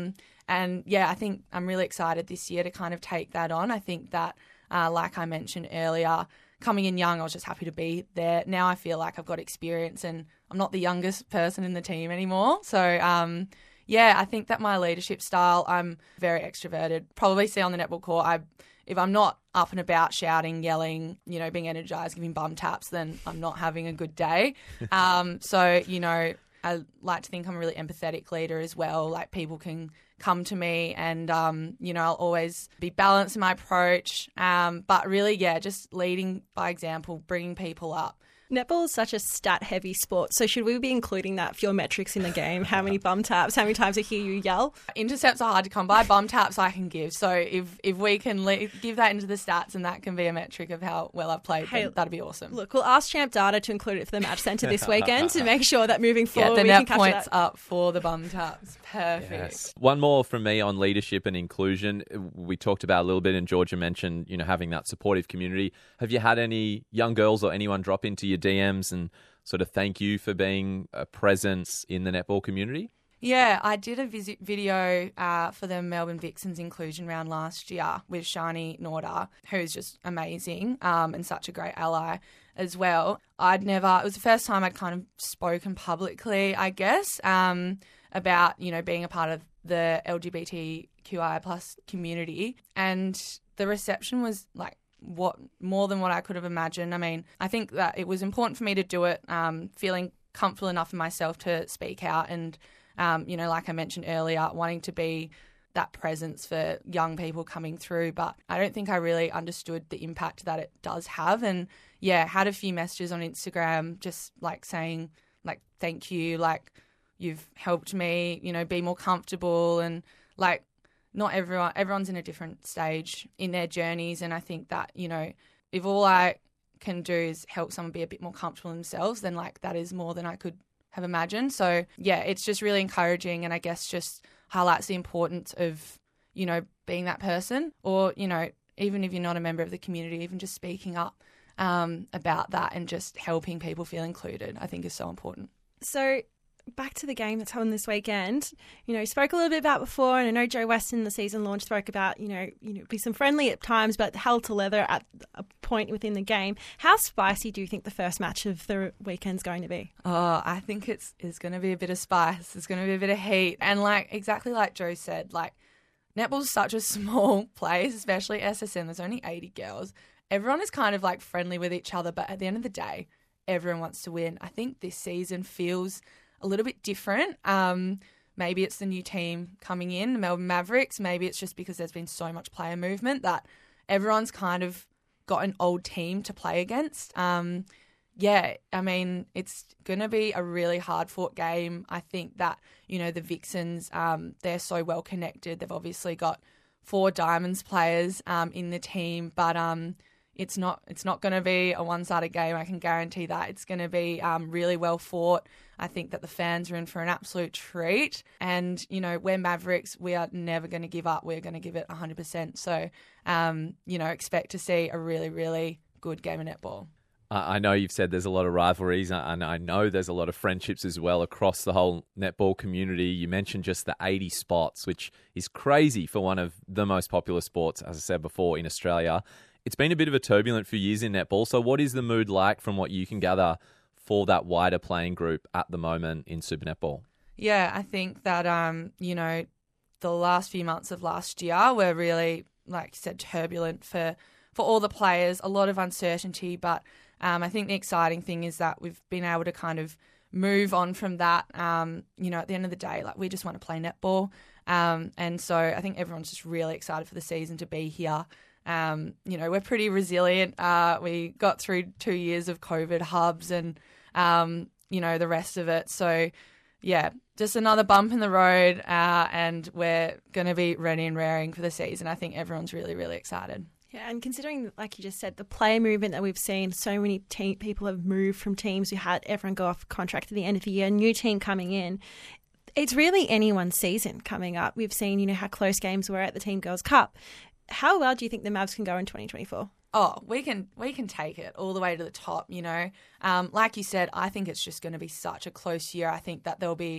And yeah, I think I'm really excited this year to kind of take that on. I think that, uh, like I mentioned earlier, coming in young, I was just happy to be there. Now I feel like I've got experience and I'm not the youngest person in the team anymore. So, um, yeah, I think that my leadership style, I'm very extroverted. Probably see on the netball court, I, if I'm not up and about shouting, yelling, you know, being energised, giving bum taps, then I'm not having a good day. um, so, you know, I like to think I'm a really empathetic leader as well. Like people can come to me and, um, you know, I'll always be balanced in my approach. Um, but really, yeah, just leading by example, bringing people up. Netball is such a stat-heavy sport, so should we be including that for your metrics in the game? How many bum taps? How many times I hear you yell? Intercepts are hard to come by. Bum taps I can give. So if if we can le- give that into the stats and that can be a metric of how well I've played, Hey, then that'd be awesome. Look, we'll ask Champ Data to include it for the Match Centre this weekend to make sure that moving Get forward the we net can capture points that. up for the bum taps. Perfect. Yes. One more from me on leadership and inclusion. We talked about a little bit, and Georgia mentioned, you know, having that supportive community. Have you had any young girls or anyone drop into your D Ms and sort of thank you for being a presence in the netball community? Yeah, I did a visit video uh, for the Melbourne Vixens inclusion round last year with Shani Norda, who's just amazing um, and such a great ally as well. I'd never, it was the first time I'd kind of spoken publicly, I guess, um, about, you know, being a part of the L G B T Q I plus community. And the reception was like, what more than what I could have imagined. I mean, I think that it was important for me to do it, um, feeling comfortable enough in myself to speak out and, um, you know, like I mentioned earlier, wanting to be that presence for young people coming through. But I don't think I really understood the impact that it does have. And yeah, had a few messages on Instagram just like saying like, thank you, like you've helped me, you know, be more comfortable and like, not everyone, everyone's in a different stage in their journeys. And I think that, you know, if all I can do is help someone be a bit more comfortable themselves, then like that is more than I could have imagined. So yeah, it's just really encouraging. And I guess just highlights the importance of, you know, being that person or, you know, even if you're not a member of the community, even just speaking up um, about that and just helping people feel included, I think is so important. So back to the game that's on this weekend. You know, you spoke a little bit about before, and I know Joe Weston, the season launch, spoke about, you know, you know, be some friendly at times, but hell to leather at a point within the game. How spicy do you think the first match of the weekend's going to be? Oh, I think it's it's going to be a bit of spice. It's going to be a bit of heat. And like exactly like Joe said, like netball's such a small place, especially S S N. There's only eighty girls. Everyone is kind of like friendly with each other, but at the end of the day, everyone wants to win. I think this season feels a little bit different. Um, maybe it's the new team coming in, the Melbourne Mavericks. Maybe it's just because there's been so much player movement that everyone's kind of got an old team to play against. Um, yeah, I mean, it's going to be a really hard-fought game. I think that, you know, the Vixens, um, they're so well connected. They've obviously got four Diamonds players um, in the team, but um, it's not it's not going to be a one-sided game. I can guarantee that. It's going to be um, really well fought. I think that the fans are in for an absolute treat. And, you know, we're Mavericks. We are never going to give up. We're going to give it one hundred percent. So, um, you know, expect to see a really, really good game of netball. I know you've said there's a lot of rivalries, and I know there's a lot of friendships as well across the whole netball community. You mentioned just the eighty spots, which is crazy for one of the most popular sports, as I said before, in Australia. It's been a bit of a turbulent few years in netball. So what is the mood like from what you can gather for that wider playing group at the moment in Super Netball? Yeah, I think that, um, you know, the last few months of last year were really, like you said, turbulent for, for all the players, a lot of uncertainty. But um, I think the exciting thing is that we've been able to kind of move on from that. Um, you know, at the end of the day, like we just want to play netball. Um, and so I think everyone's just really excited for the season to be here. Um, you know, we're pretty resilient. Uh, we got through two years of COVID hubs and, um, you know, the rest of it. So, yeah, just another bump in the road uh, and we're going to be ready and raring for the season. I think everyone's really, really excited. Yeah, and considering, like you just said, the player movement that we've seen, so many te- people have moved from teams. We had everyone go off contract at the end of the year, new team coming in. It's really anyone's season coming up. We've seen, you know, how close games were at the Team Girls Cup. How well do you think the Mavs can go in twenty twenty-four? Oh, we can we can take it all the way to the top, you know. Um, like you said, I think it's just going to be such a close year. I think that there'll be,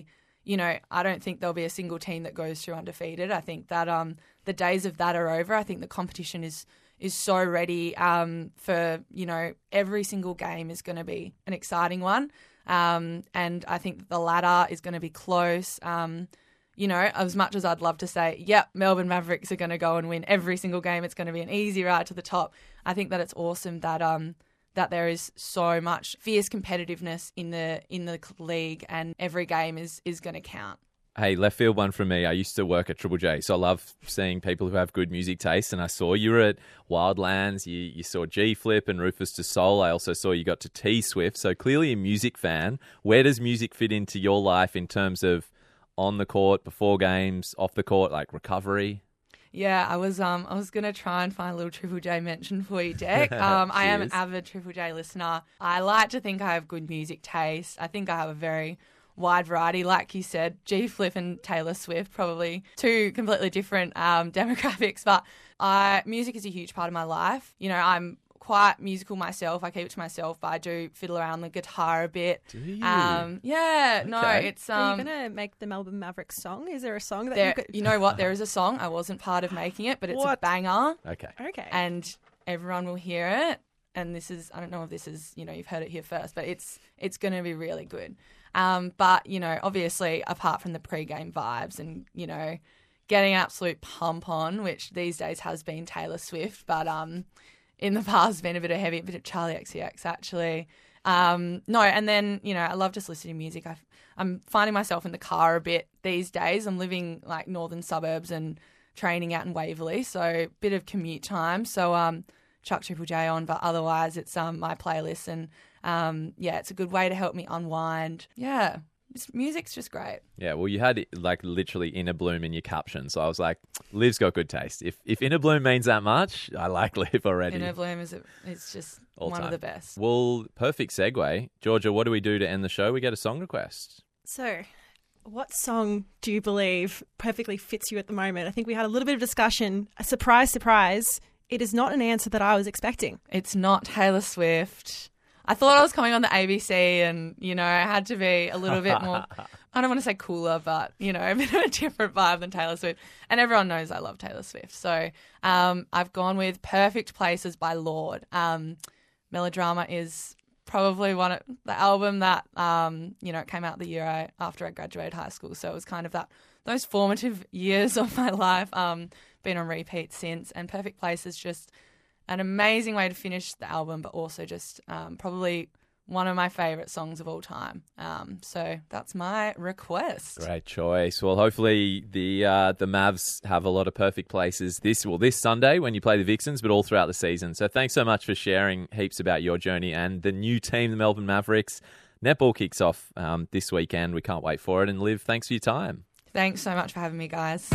you know, I don't think there'll be a single team that goes through undefeated. I think that um, the days of that are over. I think the competition is is so ready um, for, you know, every single game is going to be an exciting one. Um, and I think the ladder is going to be close. Um, you know, as much as I'd love to say, yep, Melbourne Mavericks are going to go and win every single game, it's going to be an easy ride to the top. I think that it's awesome that um, that there is so much fierce competitiveness in the in the league, and every game is is going to count. Hey, left field one from me. I used to work at Triple J, so I love seeing people who have good music taste. And I saw you were at Wildlands. You, you saw G Flip and Rufus Du Sol. I also saw you got to T Swift. So clearly a music fan. Where does music fit into your life in terms of on the court, before games, off the court, like recovery? Yeah, I was um I was gonna try and find a little Triple J mention for you, Deck. Um, I am an avid Triple J listener. I like to think I have good music taste. I think I have a very wide variety, like you said. G Flip and Taylor Swift, probably two completely different um, demographics, but I music is a huge part of my life. You know, I'm quite musical myself. I keep it to myself, but I do fiddle around the guitar a bit. Do you? Um, yeah, Okay. no, it's um. Are you going to make the Melbourne Mavericks song? Is there a song that there, you could... you know what? There is a song. I wasn't part of making it, but it's a What? banger, Okay. Okay. and everyone will hear it. And this is, I don't know if this is, you know, you've heard it here first, but it's it's going to be really good. Um, but, you know, obviously, apart from the pre-game vibes and, you know, getting an absolute pump on, which these days has been Taylor Swift, but um, in the past has been a bit of heavy, a bit of Charlie X C X, actually. Um, no, and then, you know, I love just listening to music. I, I'm finding myself in the car a bit these days. I'm living, like, northern suburbs and training out in Waverley, so a bit of commute time. So, um, chuck Triple J on, but otherwise it's um my playlist, and um yeah, it's a good way to help me unwind. Yeah, it's, music's just great. Yeah, well, you had like literally Inner Bloom in your caption, so I was like, Liv's got good taste. If if Inner Bloom means that much, I like Liv already. Inner Bloom is a, it's just All one time. of the best. Well, perfect segue. Georgia, what do we do to end the show? We get a song request. So, what song do you believe perfectly fits you at the moment? I think we had a little bit of discussion. A surprise, surprise. It is not an answer that I was expecting. It's not Taylor Swift. I thought I was coming on the A B C, and you know, I had to be a little bit more, I don't want to say cooler, but you know, a bit of a different vibe than Taylor Swift. And everyone knows I love Taylor Swift. So um, I've gone with Perfect Places by Lorde. Um, Melodrama is probably one of the album that, um, you know, it came out the year I, after I graduated high school. So it was kind of that, those formative years of my life. Um, been on repeat since, and Perfect Place is just an amazing way to finish the album, but also just um, probably one of my favourite songs of all time. Um, so that's my request. Great choice. Well, hopefully the uh, the Mavs have a lot of perfect places this well this Sunday when you play the Vixens, but all throughout the season. So thanks so much for sharing heaps about your journey and the new team, the Melbourne Mavericks. Netball kicks off um, this weekend. We can't wait for it. And Liv, thanks for your time. Thanks so much for having me, guys.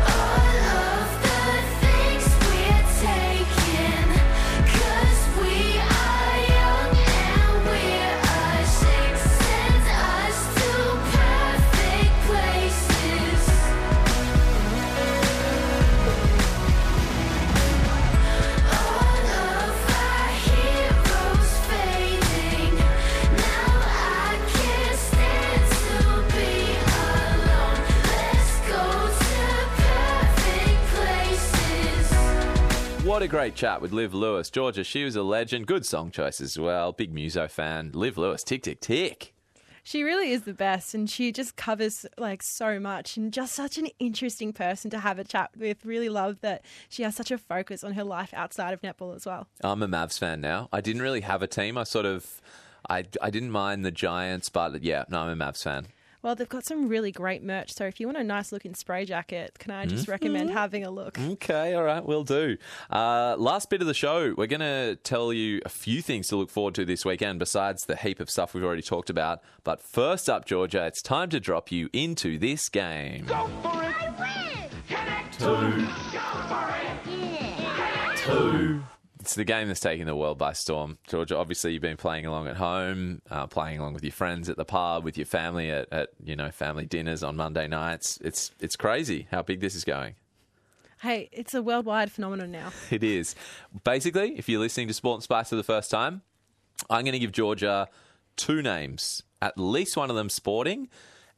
What a great chat with Liv Lewis. Georgia, she was a legend. Good song choice as well. Big muso fan. Liv Lewis, tick, tick, tick. She really is the best, and she just covers like so much, and just such an interesting person to have a chat with. Really love that she has such a focus on her life outside of netball as well. I'm a Mavs fan now. I didn't really have a team. I sort of, I, I didn't mind the Giants, but yeah, no, I'm a Mavs fan. Well, they've got some really great merch, so if you want a nice looking spray jacket, can I just mm-hmm. recommend having a look? Okay, all right, we'll do. Uh, last bit of the show, we're going to tell you a few things to look forward to this weekend besides the heap of stuff we've already talked about. But first up, Georgia, it's time to drop you into this game. Go for it! I win! Connect! Two. Go for it! Yeah. Two. It's the game that's taking the world by storm. Georgia, obviously you've been playing along at home, uh, playing along with your friends at the pub, with your family at, at you know family dinners on Monday nights. It's it's crazy how big this is going. Hey, it's a worldwide phenomenon now. It is. Basically, if you're listening to Sport and Spice for the first time, I'm going to give Georgia two names, at least one of them sporting,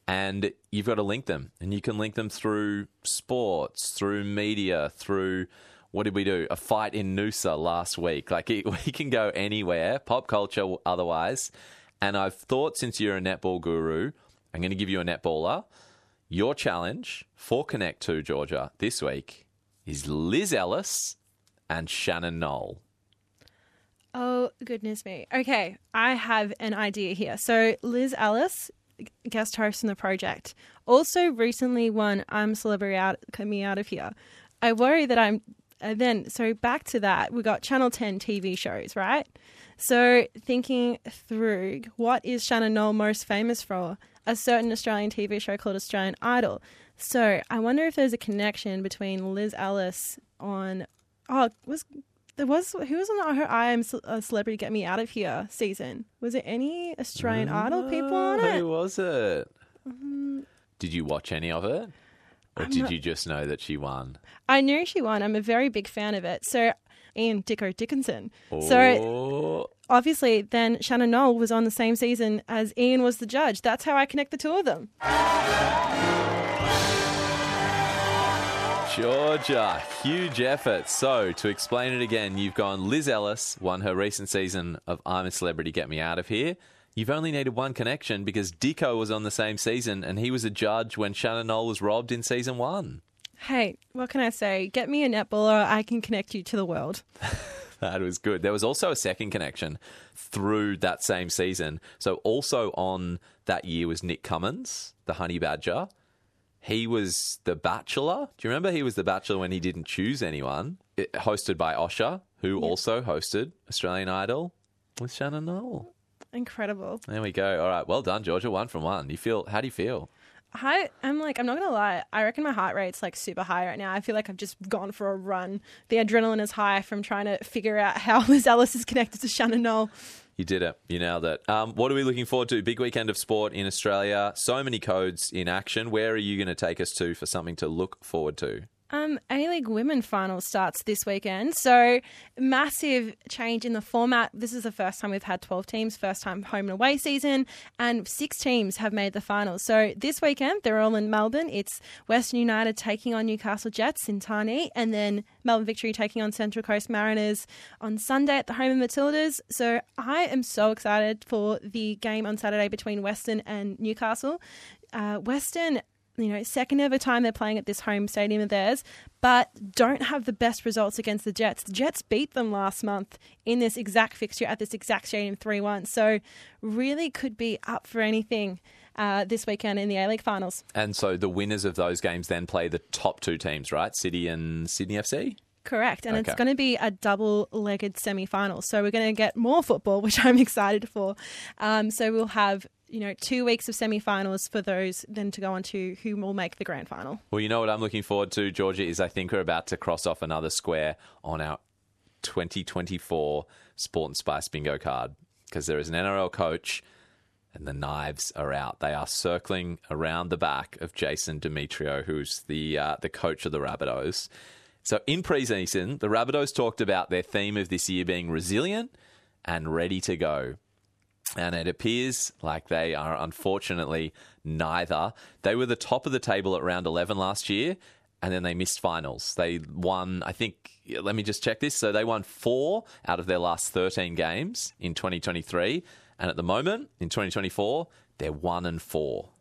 And you've got to link them. And you can link them through sports, through media, through, what did we do? A fight in Noosa last week. Like, it, we can go anywhere, pop culture otherwise. And I've thought, since you're a netball guru, I'm going to give you a netballer. Your challenge for Connect two, Georgia, this week is Liz Ellis and Shannon Knoll. Oh, goodness me. Okay, I have an idea here. So Liz Ellis, guest host in the project, also recently won I'm Celebrity Out, Me Out of Here. I worry that I'm... Uh, then, so back to that, we got Channel ten T V shows, right? So thinking through, what is Shannon Knoll most famous for? A certain Australian T V show called Australian Idol. So I wonder if there's a connection between Liz Ellis on... Oh, was... There was who was on her I Am a Celebrity Get Me Out of Here season? Was it any Australian Idol people on it? Who was it? Um, Did you watch any of it? Or I'm did not- you just know that she won? I knew she won. I'm a very big fan of it. So Ian Dicko Dickinson. Oh, So obviously then Shannon Knoll was on the same season as Ian was the judge. That's how I connect the two of them. Georgia, huge effort. So, to explain it again, you've gone Liz Ellis won her recent season of I'm a Celebrity, Get Me Out of Here. You've only needed one connection because Dicko was on the same season and he was a judge when Shannon Knoll was robbed in season one. Hey, what can I say? Get me a netballer. I can connect you to the world. That was good. There was also a second connection through that same season. So, also on that year was Nick Cummins, the Honey Badger. He was the Bachelor. Do you remember he was the Bachelor when he didn't choose anyone? It, hosted by Osher, who also hosted Australian Idol with Shannon Knoll. Incredible. There we go. All right. Well done, Georgia. One from one. You feel? How do you feel? I, I'm like, I'm not going to lie. I reckon my heart rate's like super high right now. I feel like I've just gone for a run. The adrenaline is high from trying to figure out how Liz Ellis is connected to Shannon Knoll. You did it. You nailed it. Um, what are we looking forward to? Big weekend of sport in Australia. So many codes in action. Where are you going to take us to for something to look forward to? Um, A-League Women Final starts this weekend, so massive change in the format. This is the first time we've had twelve teams, first time home and away season, and six teams have made the finals. So this weekend, they're all in Melbourne. It's Western United taking on Newcastle Jets in Tarnee, and then Melbourne Victory taking on Central Coast Mariners on Sunday at the home of Matildas. So I am so excited for the game on Saturday between Western and Newcastle. Uh, Western... You know, second ever time they're playing at this home stadium of theirs, but don't have the best results against the Jets. The Jets beat them last month in this exact fixture at this exact stadium three one. So really could be up for anything uh, this weekend in the A-League finals. And so the winners of those games then play the top two teams, right? City and Sydney F C? Correct. And Okay. it's going to be a double-legged semi-final. So we're going to get more football, which I'm excited for. Um, so we'll have... you know, two weeks of semi-finals for those then to go on to who will make the grand final. Well, you know what I'm looking forward to, Georgia, is I think we're about to cross off another square on our twenty twenty-four Sport and Spice bingo card because there is an N R L coach and the knives are out. They are circling around the back of Jason Demetrio, who's the uh, the coach of the Rabbitohs. So in pre-season, the Rabbitohs talked about their theme of this year being resilient and ready to go. And it appears like they are unfortunately neither. They were the top of the table at round eleven last year, and then they missed finals. They won, I think, let me just check this. So they won four out of their last thirteen games in twenty twenty-three. And at the moment, in twenty twenty-four, they're one and four.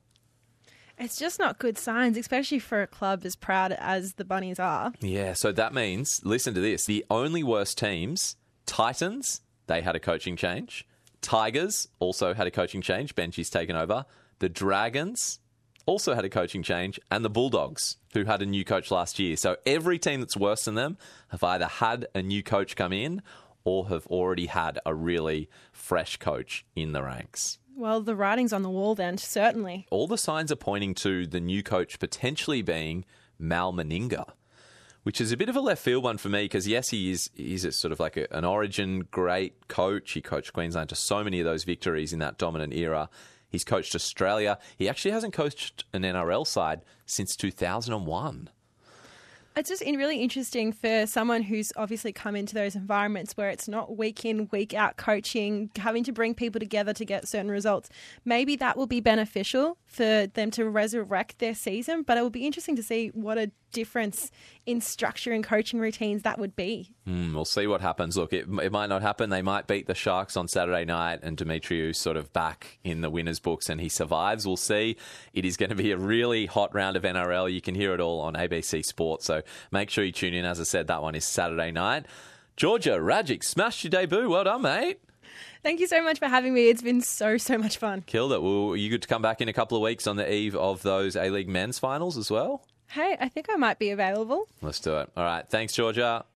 It's just not good signs, especially for a club as proud as the Bunnies are. Yeah, so that means, listen to this, the only worst teams, Titans, they had a coaching change. Tigers also had a coaching change. Benji's taken over. The Dragons also had a coaching change. And the Bulldogs, who had a new coach last year. So every team that's worse than them have either had a new coach come in or have already had a really fresh coach in the ranks. Well, the writing's on the wall then, certainly. All the signs are pointing to the new coach potentially being Mal Meninga, which is a bit of a left field one for me because, yes, he is he's a sort of like a, an origin great coach. He coached Queensland to so many of those victories in that dominant era. He's coached Australia. He actually hasn't coached an N R L side since two thousand one. It's just in- really interesting for someone who's obviously come into those environments where it's not week in, week out coaching, having to bring people together to get certain results. Maybe that will be beneficial for them to resurrect their season, but it will be interesting to see what a difference in structure and coaching routines that would be. Mm, we'll see what happens. Look, it, it might not happen. They might beat the Sharks on Saturday night and Demetriou sort of back in the winners' books and he survives. We'll see. It is going to be a really hot round of N R L. You can hear it all on A B C Sport, so make sure you tune in. As I said, that one is Saturday night. Georgia Radzik smashed your debut. Well done, mate. Thank you so much for having me. It's been so, so much fun. Killed it. Well, you good to come back in a couple of weeks on the eve of those A-League men's finals as well? Hey, I think I might be available. Let's do it. All right. Thanks, Georgia.